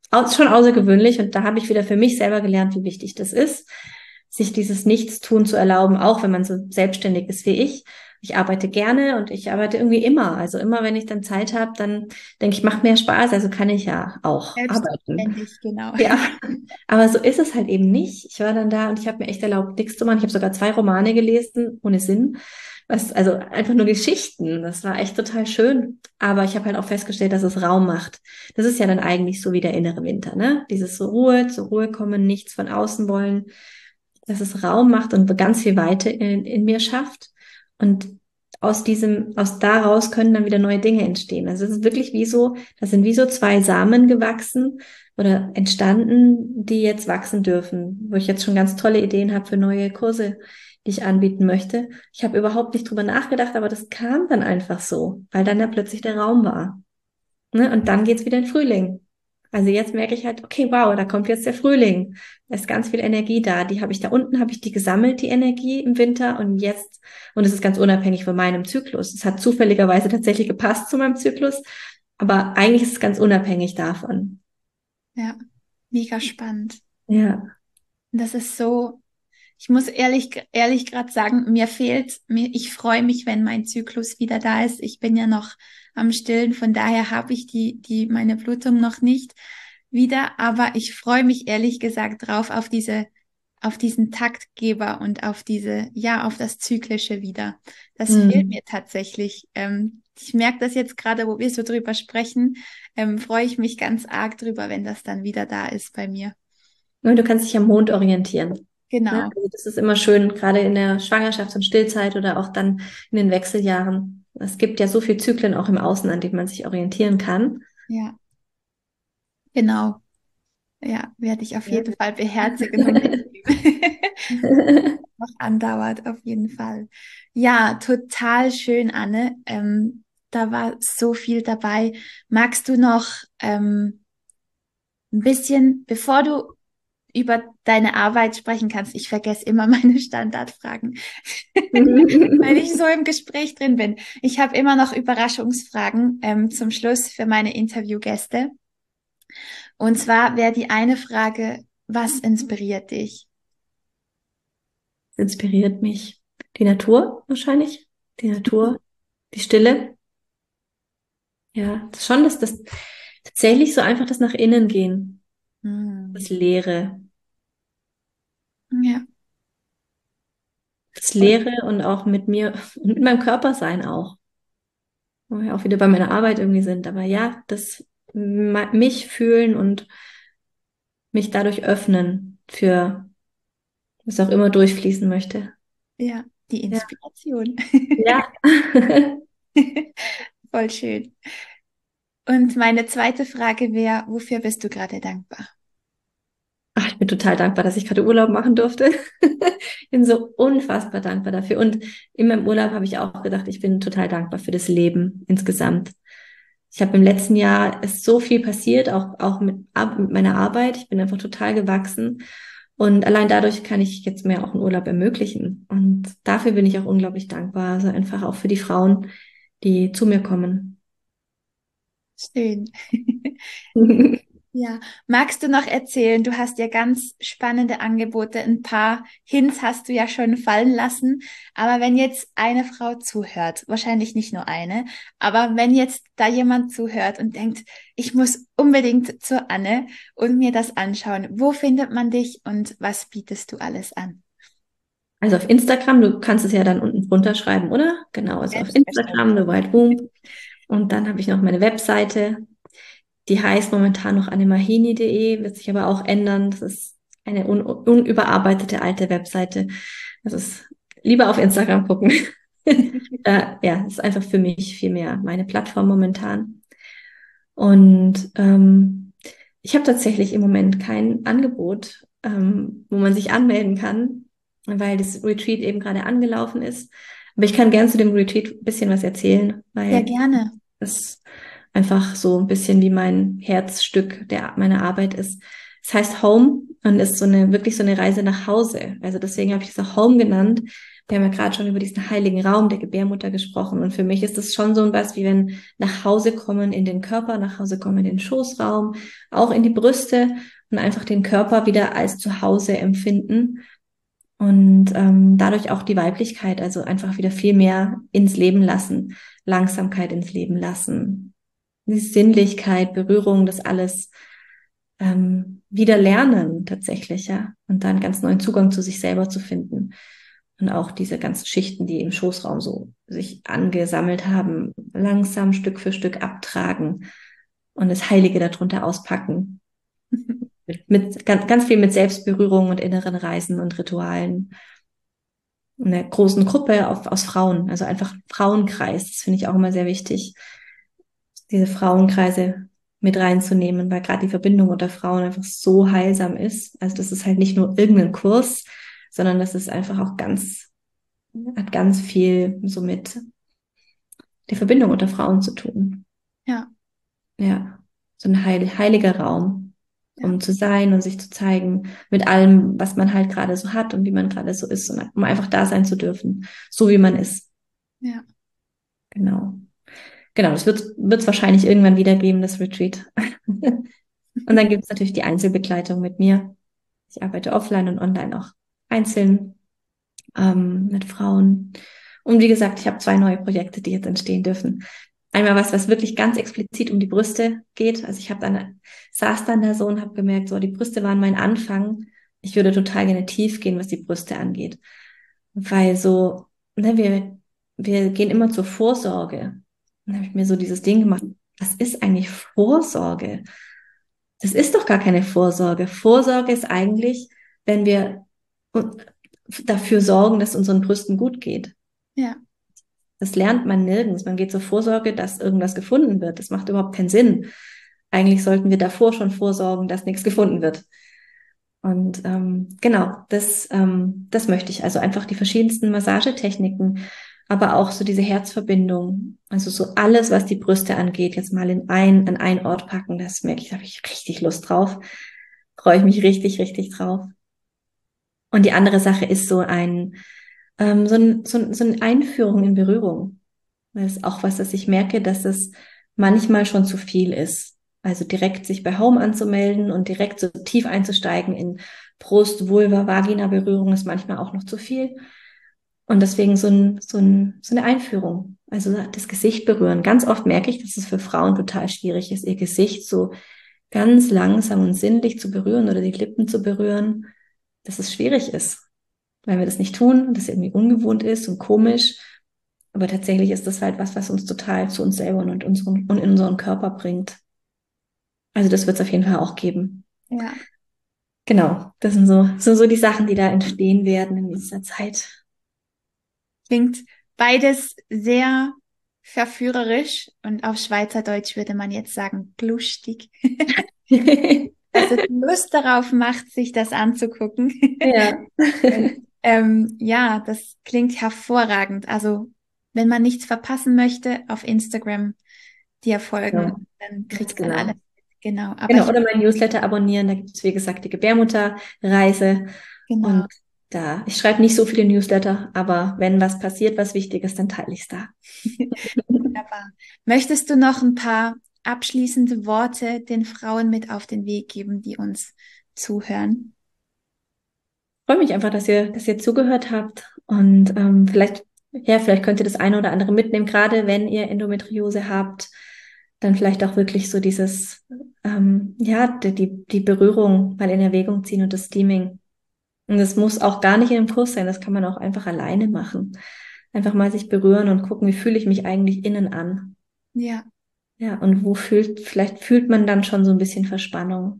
au- schon außergewöhnlich und da habe ich wieder für mich selber gelernt, wie wichtig das ist, sich dieses Nichtstun zu erlauben, auch wenn man so selbstständig ist wie ich. Ich arbeite gerne und ich arbeite irgendwie immer. Also immer, wenn ich dann Zeit habe, dann denke ich, macht mehr Spaß, also kann ich ja auch arbeiten. Selbstverständlich, genau. Ja, aber so ist es halt eben nicht. Ich war dann da und ich habe mir echt erlaubt, nichts zu machen. Ich habe sogar zwei Romane gelesen, ohne Sinn. Was, also einfach nur Geschichten. Das war echt total schön. Aber ich habe halt auch festgestellt, dass es Raum macht. Das ist ja dann eigentlich so wie der innere Winter, ne? Dieses so Ruhe, zur Ruhe kommen, nichts von außen wollen, dass es Raum macht und ganz viel Weite in, in mir schafft. Und aus diesem, aus daraus können dann wieder neue Dinge entstehen. Also es ist wirklich wie so, das sind wie so zwei Samen gewachsen oder entstanden, die jetzt wachsen dürfen, wo ich jetzt schon ganz tolle Ideen habe für neue Kurse, die ich anbieten möchte. Ich habe überhaupt nicht drüber nachgedacht, aber das kam dann einfach so, weil dann da plötzlich der Raum war. Ne? Und dann geht's wieder in Frühling. Also jetzt merke ich halt, okay, wow, da kommt jetzt der Frühling. Da ist ganz viel Energie da. Die habe ich da unten, habe ich die gesammelt, die Energie im Winter. Und jetzt, und es ist ganz unabhängig von meinem Zyklus. Es hat zufälligerweise tatsächlich gepasst zu meinem Zyklus. Aber eigentlich ist es ganz unabhängig davon. Ja, mega spannend. Ja. Das ist so, ich muss ehrlich, ehrlich gerade sagen, mir fehlt, mir, ich freue mich, wenn mein Zyklus wieder da ist. Ich bin ja noch am Stillen, von daher habe ich die, die, meine Blutung noch nicht wieder, aber ich freue mich ehrlich gesagt drauf auf diese, auf diesen Taktgeber und auf diese, ja, auf das Zyklische wieder. Das fehlt Hm. mir tatsächlich. Ähm, ich merke das jetzt gerade, wo wir so drüber sprechen, ähm, freue ich mich ganz arg drüber, wenn das dann wieder da ist bei mir. Und du kannst dich am Mond orientieren. Ne? Genau. Also das ist immer schön, gerade in der Schwangerschafts- und Stillzeit oder auch dann in den Wechseljahren. Es gibt ja so viele Zyklen auch im Außen, an denen man sich orientieren kann. Ja, genau. Ja, werde ich auf Ja. jeden Fall beherzigen und mitnehmen. Noch andauert, auf jeden Fall. Ja, total schön, Anne. Ähm, da war so viel dabei. Magst du noch ähm, ein bisschen, bevor du über deine Arbeit sprechen kannst, ich vergesse immer meine Standardfragen, weil ich so im Gespräch drin bin. Ich habe immer noch Überraschungsfragen ähm, zum Schluss für meine Interviewgäste. Und zwar wäre die eine Frage, was inspiriert dich? Inspiriert mich die Natur wahrscheinlich. Die Natur, die Stille. Ja, das schon, dass das tatsächlich so einfach das nach innen gehen, Hm. das Leere, Ja, das Leere und auch mit mir und mit meinem Körper sein auch, wo wir auch wieder bei meiner Arbeit irgendwie sind. Aber ja, das ma- mich fühlen und mich dadurch öffnen für was auch immer durchfließen möchte. ja, die Ja, Inspiration. ja. Voll schön. Und meine zweite Frage wäre, wofür bist du gerade dankbar? Ach, ich bin total dankbar, dass ich gerade Urlaub machen durfte. Ich bin so unfassbar dankbar dafür. Und in meinem Urlaub habe ich auch gedacht, ich bin total dankbar für das Leben insgesamt. Ich habe im letzten Jahr ist so viel passiert, auch, auch mit, Ar- mit meiner Arbeit. Ich bin einfach total gewachsen. Und allein dadurch kann ich jetzt mir auch einen Urlaub ermöglichen. Und dafür bin ich auch unglaublich dankbar. Also einfach auch für die Frauen, die zu mir kommen. Schön. Ja, magst du noch erzählen? Du hast ja ganz spannende Angebote. Ein paar Hints hast du ja schon fallen lassen. Aber wenn jetzt eine Frau zuhört, wahrscheinlich nicht nur eine, aber wenn jetzt da jemand zuhört und denkt, ich muss unbedingt zur Anne und mir das anschauen, wo findet man dich und was bietest du alles an? Also auf Instagram, du kannst es ja dann unten drunter schreiben, oder? Genau, also auf Instagram, Selbstverständlich. The Wild Womb. Und dann habe ich noch meine Webseite. Die heißt momentan noch annemahini punkt de, wird sich aber auch ändern. Das ist eine un unüberarbeitete alte Webseite. Das ist lieber auf Instagram gucken. äh, ja, das ist einfach für mich viel mehr meine Plattform momentan. Und ähm, ich habe tatsächlich im Moment kein Angebot, ähm, wo man sich anmelden kann, weil das Retreat eben gerade angelaufen ist. Aber ich kann gern zu dem Retreat ein bisschen was erzählen, Sehr weil gerne. es einfach so ein bisschen wie mein Herzstück der meiner Arbeit ist. Es heißt Home und ist so eine wirklich so eine Reise nach Hause. Also deswegen habe ich es auch Home genannt, Wir haben ja gerade schon über diesen heiligen Raum der Gebärmutter gesprochen. Und für mich ist es schon so was, wie wenn nach Hause kommen in den Körper, nach Hause kommen in den Schoßraum, auch in die Brüste und einfach den Körper wieder als Zuhause empfinden. Und ähm, dadurch auch die Weiblichkeit, also einfach wieder viel mehr ins Leben lassen, Langsamkeit ins Leben lassen, die Sinnlichkeit, Berührung, das alles ähm, wieder lernen tatsächlich, ja. Und dann ganz neuen Zugang zu sich selber zu finden. Und auch diese ganzen Schichten, die im Schoßraum so sich angesammelt haben, langsam Stück für Stück abtragen und das Heilige darunter auspacken. Mit, mit ganz, ganz viel mit Selbstberührung und inneren Reisen und Ritualen. In einer großen Gruppe auf, aus Frauen, also einfach Frauenkreis, das finde ich auch immer sehr wichtig, diese Frauenkreise mit reinzunehmen, weil gerade die Verbindung unter Frauen einfach so heilsam ist. Also das ist halt nicht nur irgendein Kurs, sondern das ist einfach auch ganz, hat ganz viel so mit der Verbindung unter Frauen zu tun. Ja. Ja, so ein heil, heiliger Raum, um Ja. zu sein und sich zu zeigen mit allem, was man halt gerade so hat und wie man gerade so ist, und um einfach da sein zu dürfen, so wie man ist. Ja. Genau. Genau, das wird es wahrscheinlich irgendwann wieder geben, das Retreat. Und dann gibt es natürlich die Einzelbegleitung mit mir. Ich arbeite offline und online auch einzeln ähm, mit Frauen. Und wie gesagt, ich habe zwei neue Projekte, die jetzt entstehen dürfen. Einmal was, was wirklich ganz explizit um die Brüste geht. Also ich habe dann saß dann da so und habe gemerkt, so die Brüste waren mein Anfang. Ich würde total gerne tief gehen, was die Brüste angeht, weil so, ne, wir wir gehen immer zur Vorsorge. Dann habe ich mir so dieses Ding gemacht. Was ist eigentlich Vorsorge? Das ist doch gar keine Vorsorge. Vorsorge ist eigentlich, wenn wir dafür sorgen, dass unseren Brüsten gut geht. Ja. Das lernt man nirgends. Man geht zur Vorsorge, dass irgendwas gefunden wird. Das macht überhaupt keinen Sinn. Eigentlich sollten wir davor schon vorsorgen, dass nichts gefunden wird. Und ähm, genau, das, ähm, das möchte ich. Also einfach die verschiedensten Massagetechniken, aber auch so diese Herzverbindung. Also so alles, was die Brüste angeht, jetzt mal in ein, an einen Ort packen. Das merke ich, da habe ich richtig Lust drauf. Freue ich mich richtig, richtig drauf. Und die andere Sache ist so ein, ähm, so ein, so, ein, so eine Einführung in Berührung. Das ist auch was, dass ich merke, dass es manchmal schon zu viel ist. Also direkt sich bei Home anzumelden und direkt so tief einzusteigen in Brust, Vulva, Vagina-Berührung ist manchmal auch noch zu viel. Und deswegen so, ein, so, ein, so eine Einführung, also das Gesicht berühren. Ganz oft merke ich, dass es für Frauen total schwierig ist, ihr Gesicht so ganz langsam und sinnlich zu berühren oder die Lippen zu berühren, dass es schwierig ist, weil wir das nicht tun, das irgendwie ungewohnt ist und komisch. Aber tatsächlich ist das halt was, was uns total zu uns selber und, unseren, und in unseren Körper bringt. Also das wird es auf jeden Fall auch geben. Ja. Genau, das sind so, sind so die Sachen, die da entstehen werden in dieser Zeit. Klingt beides sehr verführerisch und auf Schweizerdeutsch würde man jetzt sagen, lustig. Dass es Lust darauf macht, sich das anzugucken. Ja. Und, ähm, ja, das klingt hervorragend. Also, wenn man nichts verpassen möchte, auf Instagram dir folgen, Genau, dann ganz kriegt man genau. alles. Genau, aber Genau, ich, oder mein Newsletter abonnieren, da gibt es, wie gesagt, die Gebärmutterreise. genau, Und da, ich schreibe nicht so viele Newsletter, aber wenn was passiert, was Wichtiges, dann teile ich es da. wunderbar. Möchtest du noch ein paar abschließende Worte den Frauen mit auf den Weg geben, die uns zuhören? Ich freue mich einfach, dass ihr, dass ihr zugehört habt und ähm, vielleicht, ja, vielleicht könnt ihr das eine oder andere mitnehmen, gerade wenn ihr Endometriose habt, dann vielleicht auch wirklich so dieses, ähm, ja, die, die, die Berührung mal in Erwägung ziehen und das Steaming. Und das muss auch gar nicht in einem Kurs sein, das kann man auch einfach alleine machen. Einfach mal sich berühren und gucken, wie fühle ich mich eigentlich innen an. Ja, Ja, und wo fühlt, vielleicht fühlt man dann schon so ein bisschen Verspannung.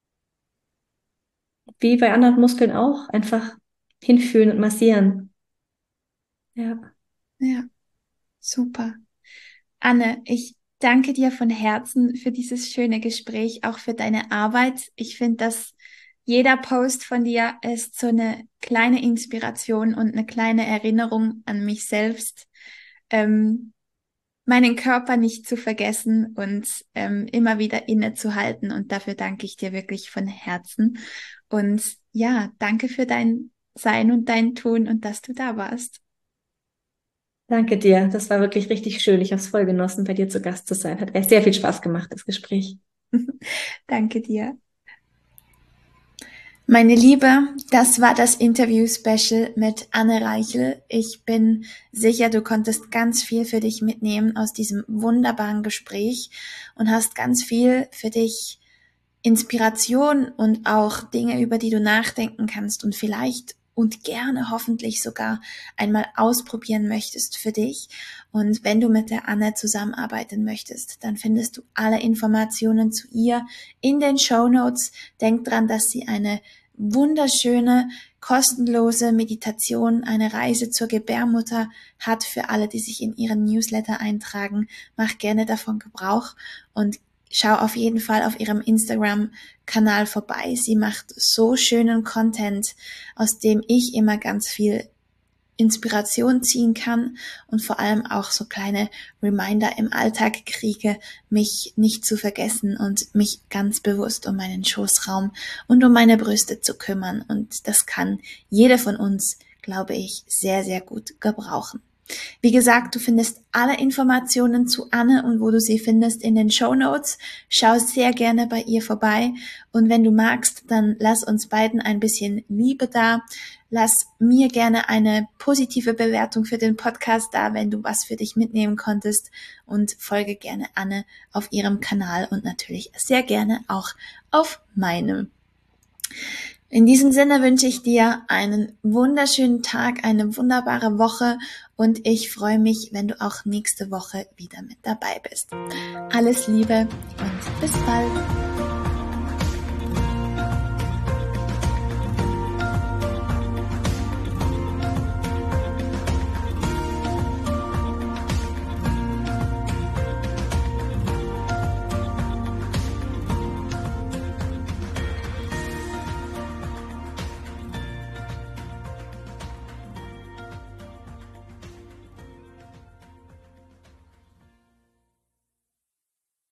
Wie bei anderen Muskeln auch, einfach hinfühlen und massieren. Ja. ja, super. Anne, ich danke dir von Herzen für dieses schöne Gespräch, auch für deine Arbeit. Ich finde, dass jeder Post von dir ist so eine kleine Inspiration und eine kleine Erinnerung an mich selbst, ähm, meinen Körper nicht zu vergessen und ähm, immer wieder innezuhalten. Und dafür danke ich dir wirklich von Herzen. Und ja, danke für dein Sein und dein Tun und dass du da warst. Danke dir. Das war wirklich richtig schön. Ich habe es voll genossen, bei dir zu Gast zu sein. Hat echt sehr viel Spaß gemacht, das Gespräch. Danke dir. Meine Liebe, das war das Interview-Special mit Anne Reichel. Ich bin sicher, du konntest ganz viel für dich mitnehmen aus diesem wunderbaren Gespräch und hast ganz viel für dich Inspiration und auch Dinge, über die du nachdenken kannst und vielleicht und gerne hoffentlich sogar einmal ausprobieren möchtest für dich. Und wenn du mit der Anne zusammenarbeiten möchtest, dann findest du alle Informationen zu ihr in den Shownotes. Denk dran, dass sie eine wunderschöne, kostenlose Meditation, eine Reise zur Gebärmutter hat für alle, die sich in ihren Newsletter eintragen. Mach gerne davon Gebrauch und schau auf jeden Fall auf ihrem Instagram-Kanal vorbei. Sie macht so schönen Content, aus dem ich immer ganz viel Inspiration ziehen kann und vor allem auch so kleine Reminder im Alltag kriege, mich nicht zu vergessen und mich ganz bewusst um meinen Schoßraum und um meine Brüste zu kümmern. Und das kann jeder von uns, glaube ich, sehr, sehr gut gebrauchen. Wie gesagt, du findest alle Informationen zu Anne und wo du sie findest in den Shownotes. Schau sehr gerne bei ihr vorbei und wenn du magst, dann lass uns beiden ein bisschen Liebe da. Lass mir gerne eine positive Bewertung für den Podcast da, wenn du was für dich mitnehmen konntest und folge gerne Anne auf ihrem Kanal und natürlich sehr gerne auch auf meinem. In diesem Sinne wünsche ich dir einen wunderschönen Tag, eine wunderbare Woche und ich freue mich, wenn du auch nächste Woche wieder mit dabei bist. Alles Liebe und bis bald!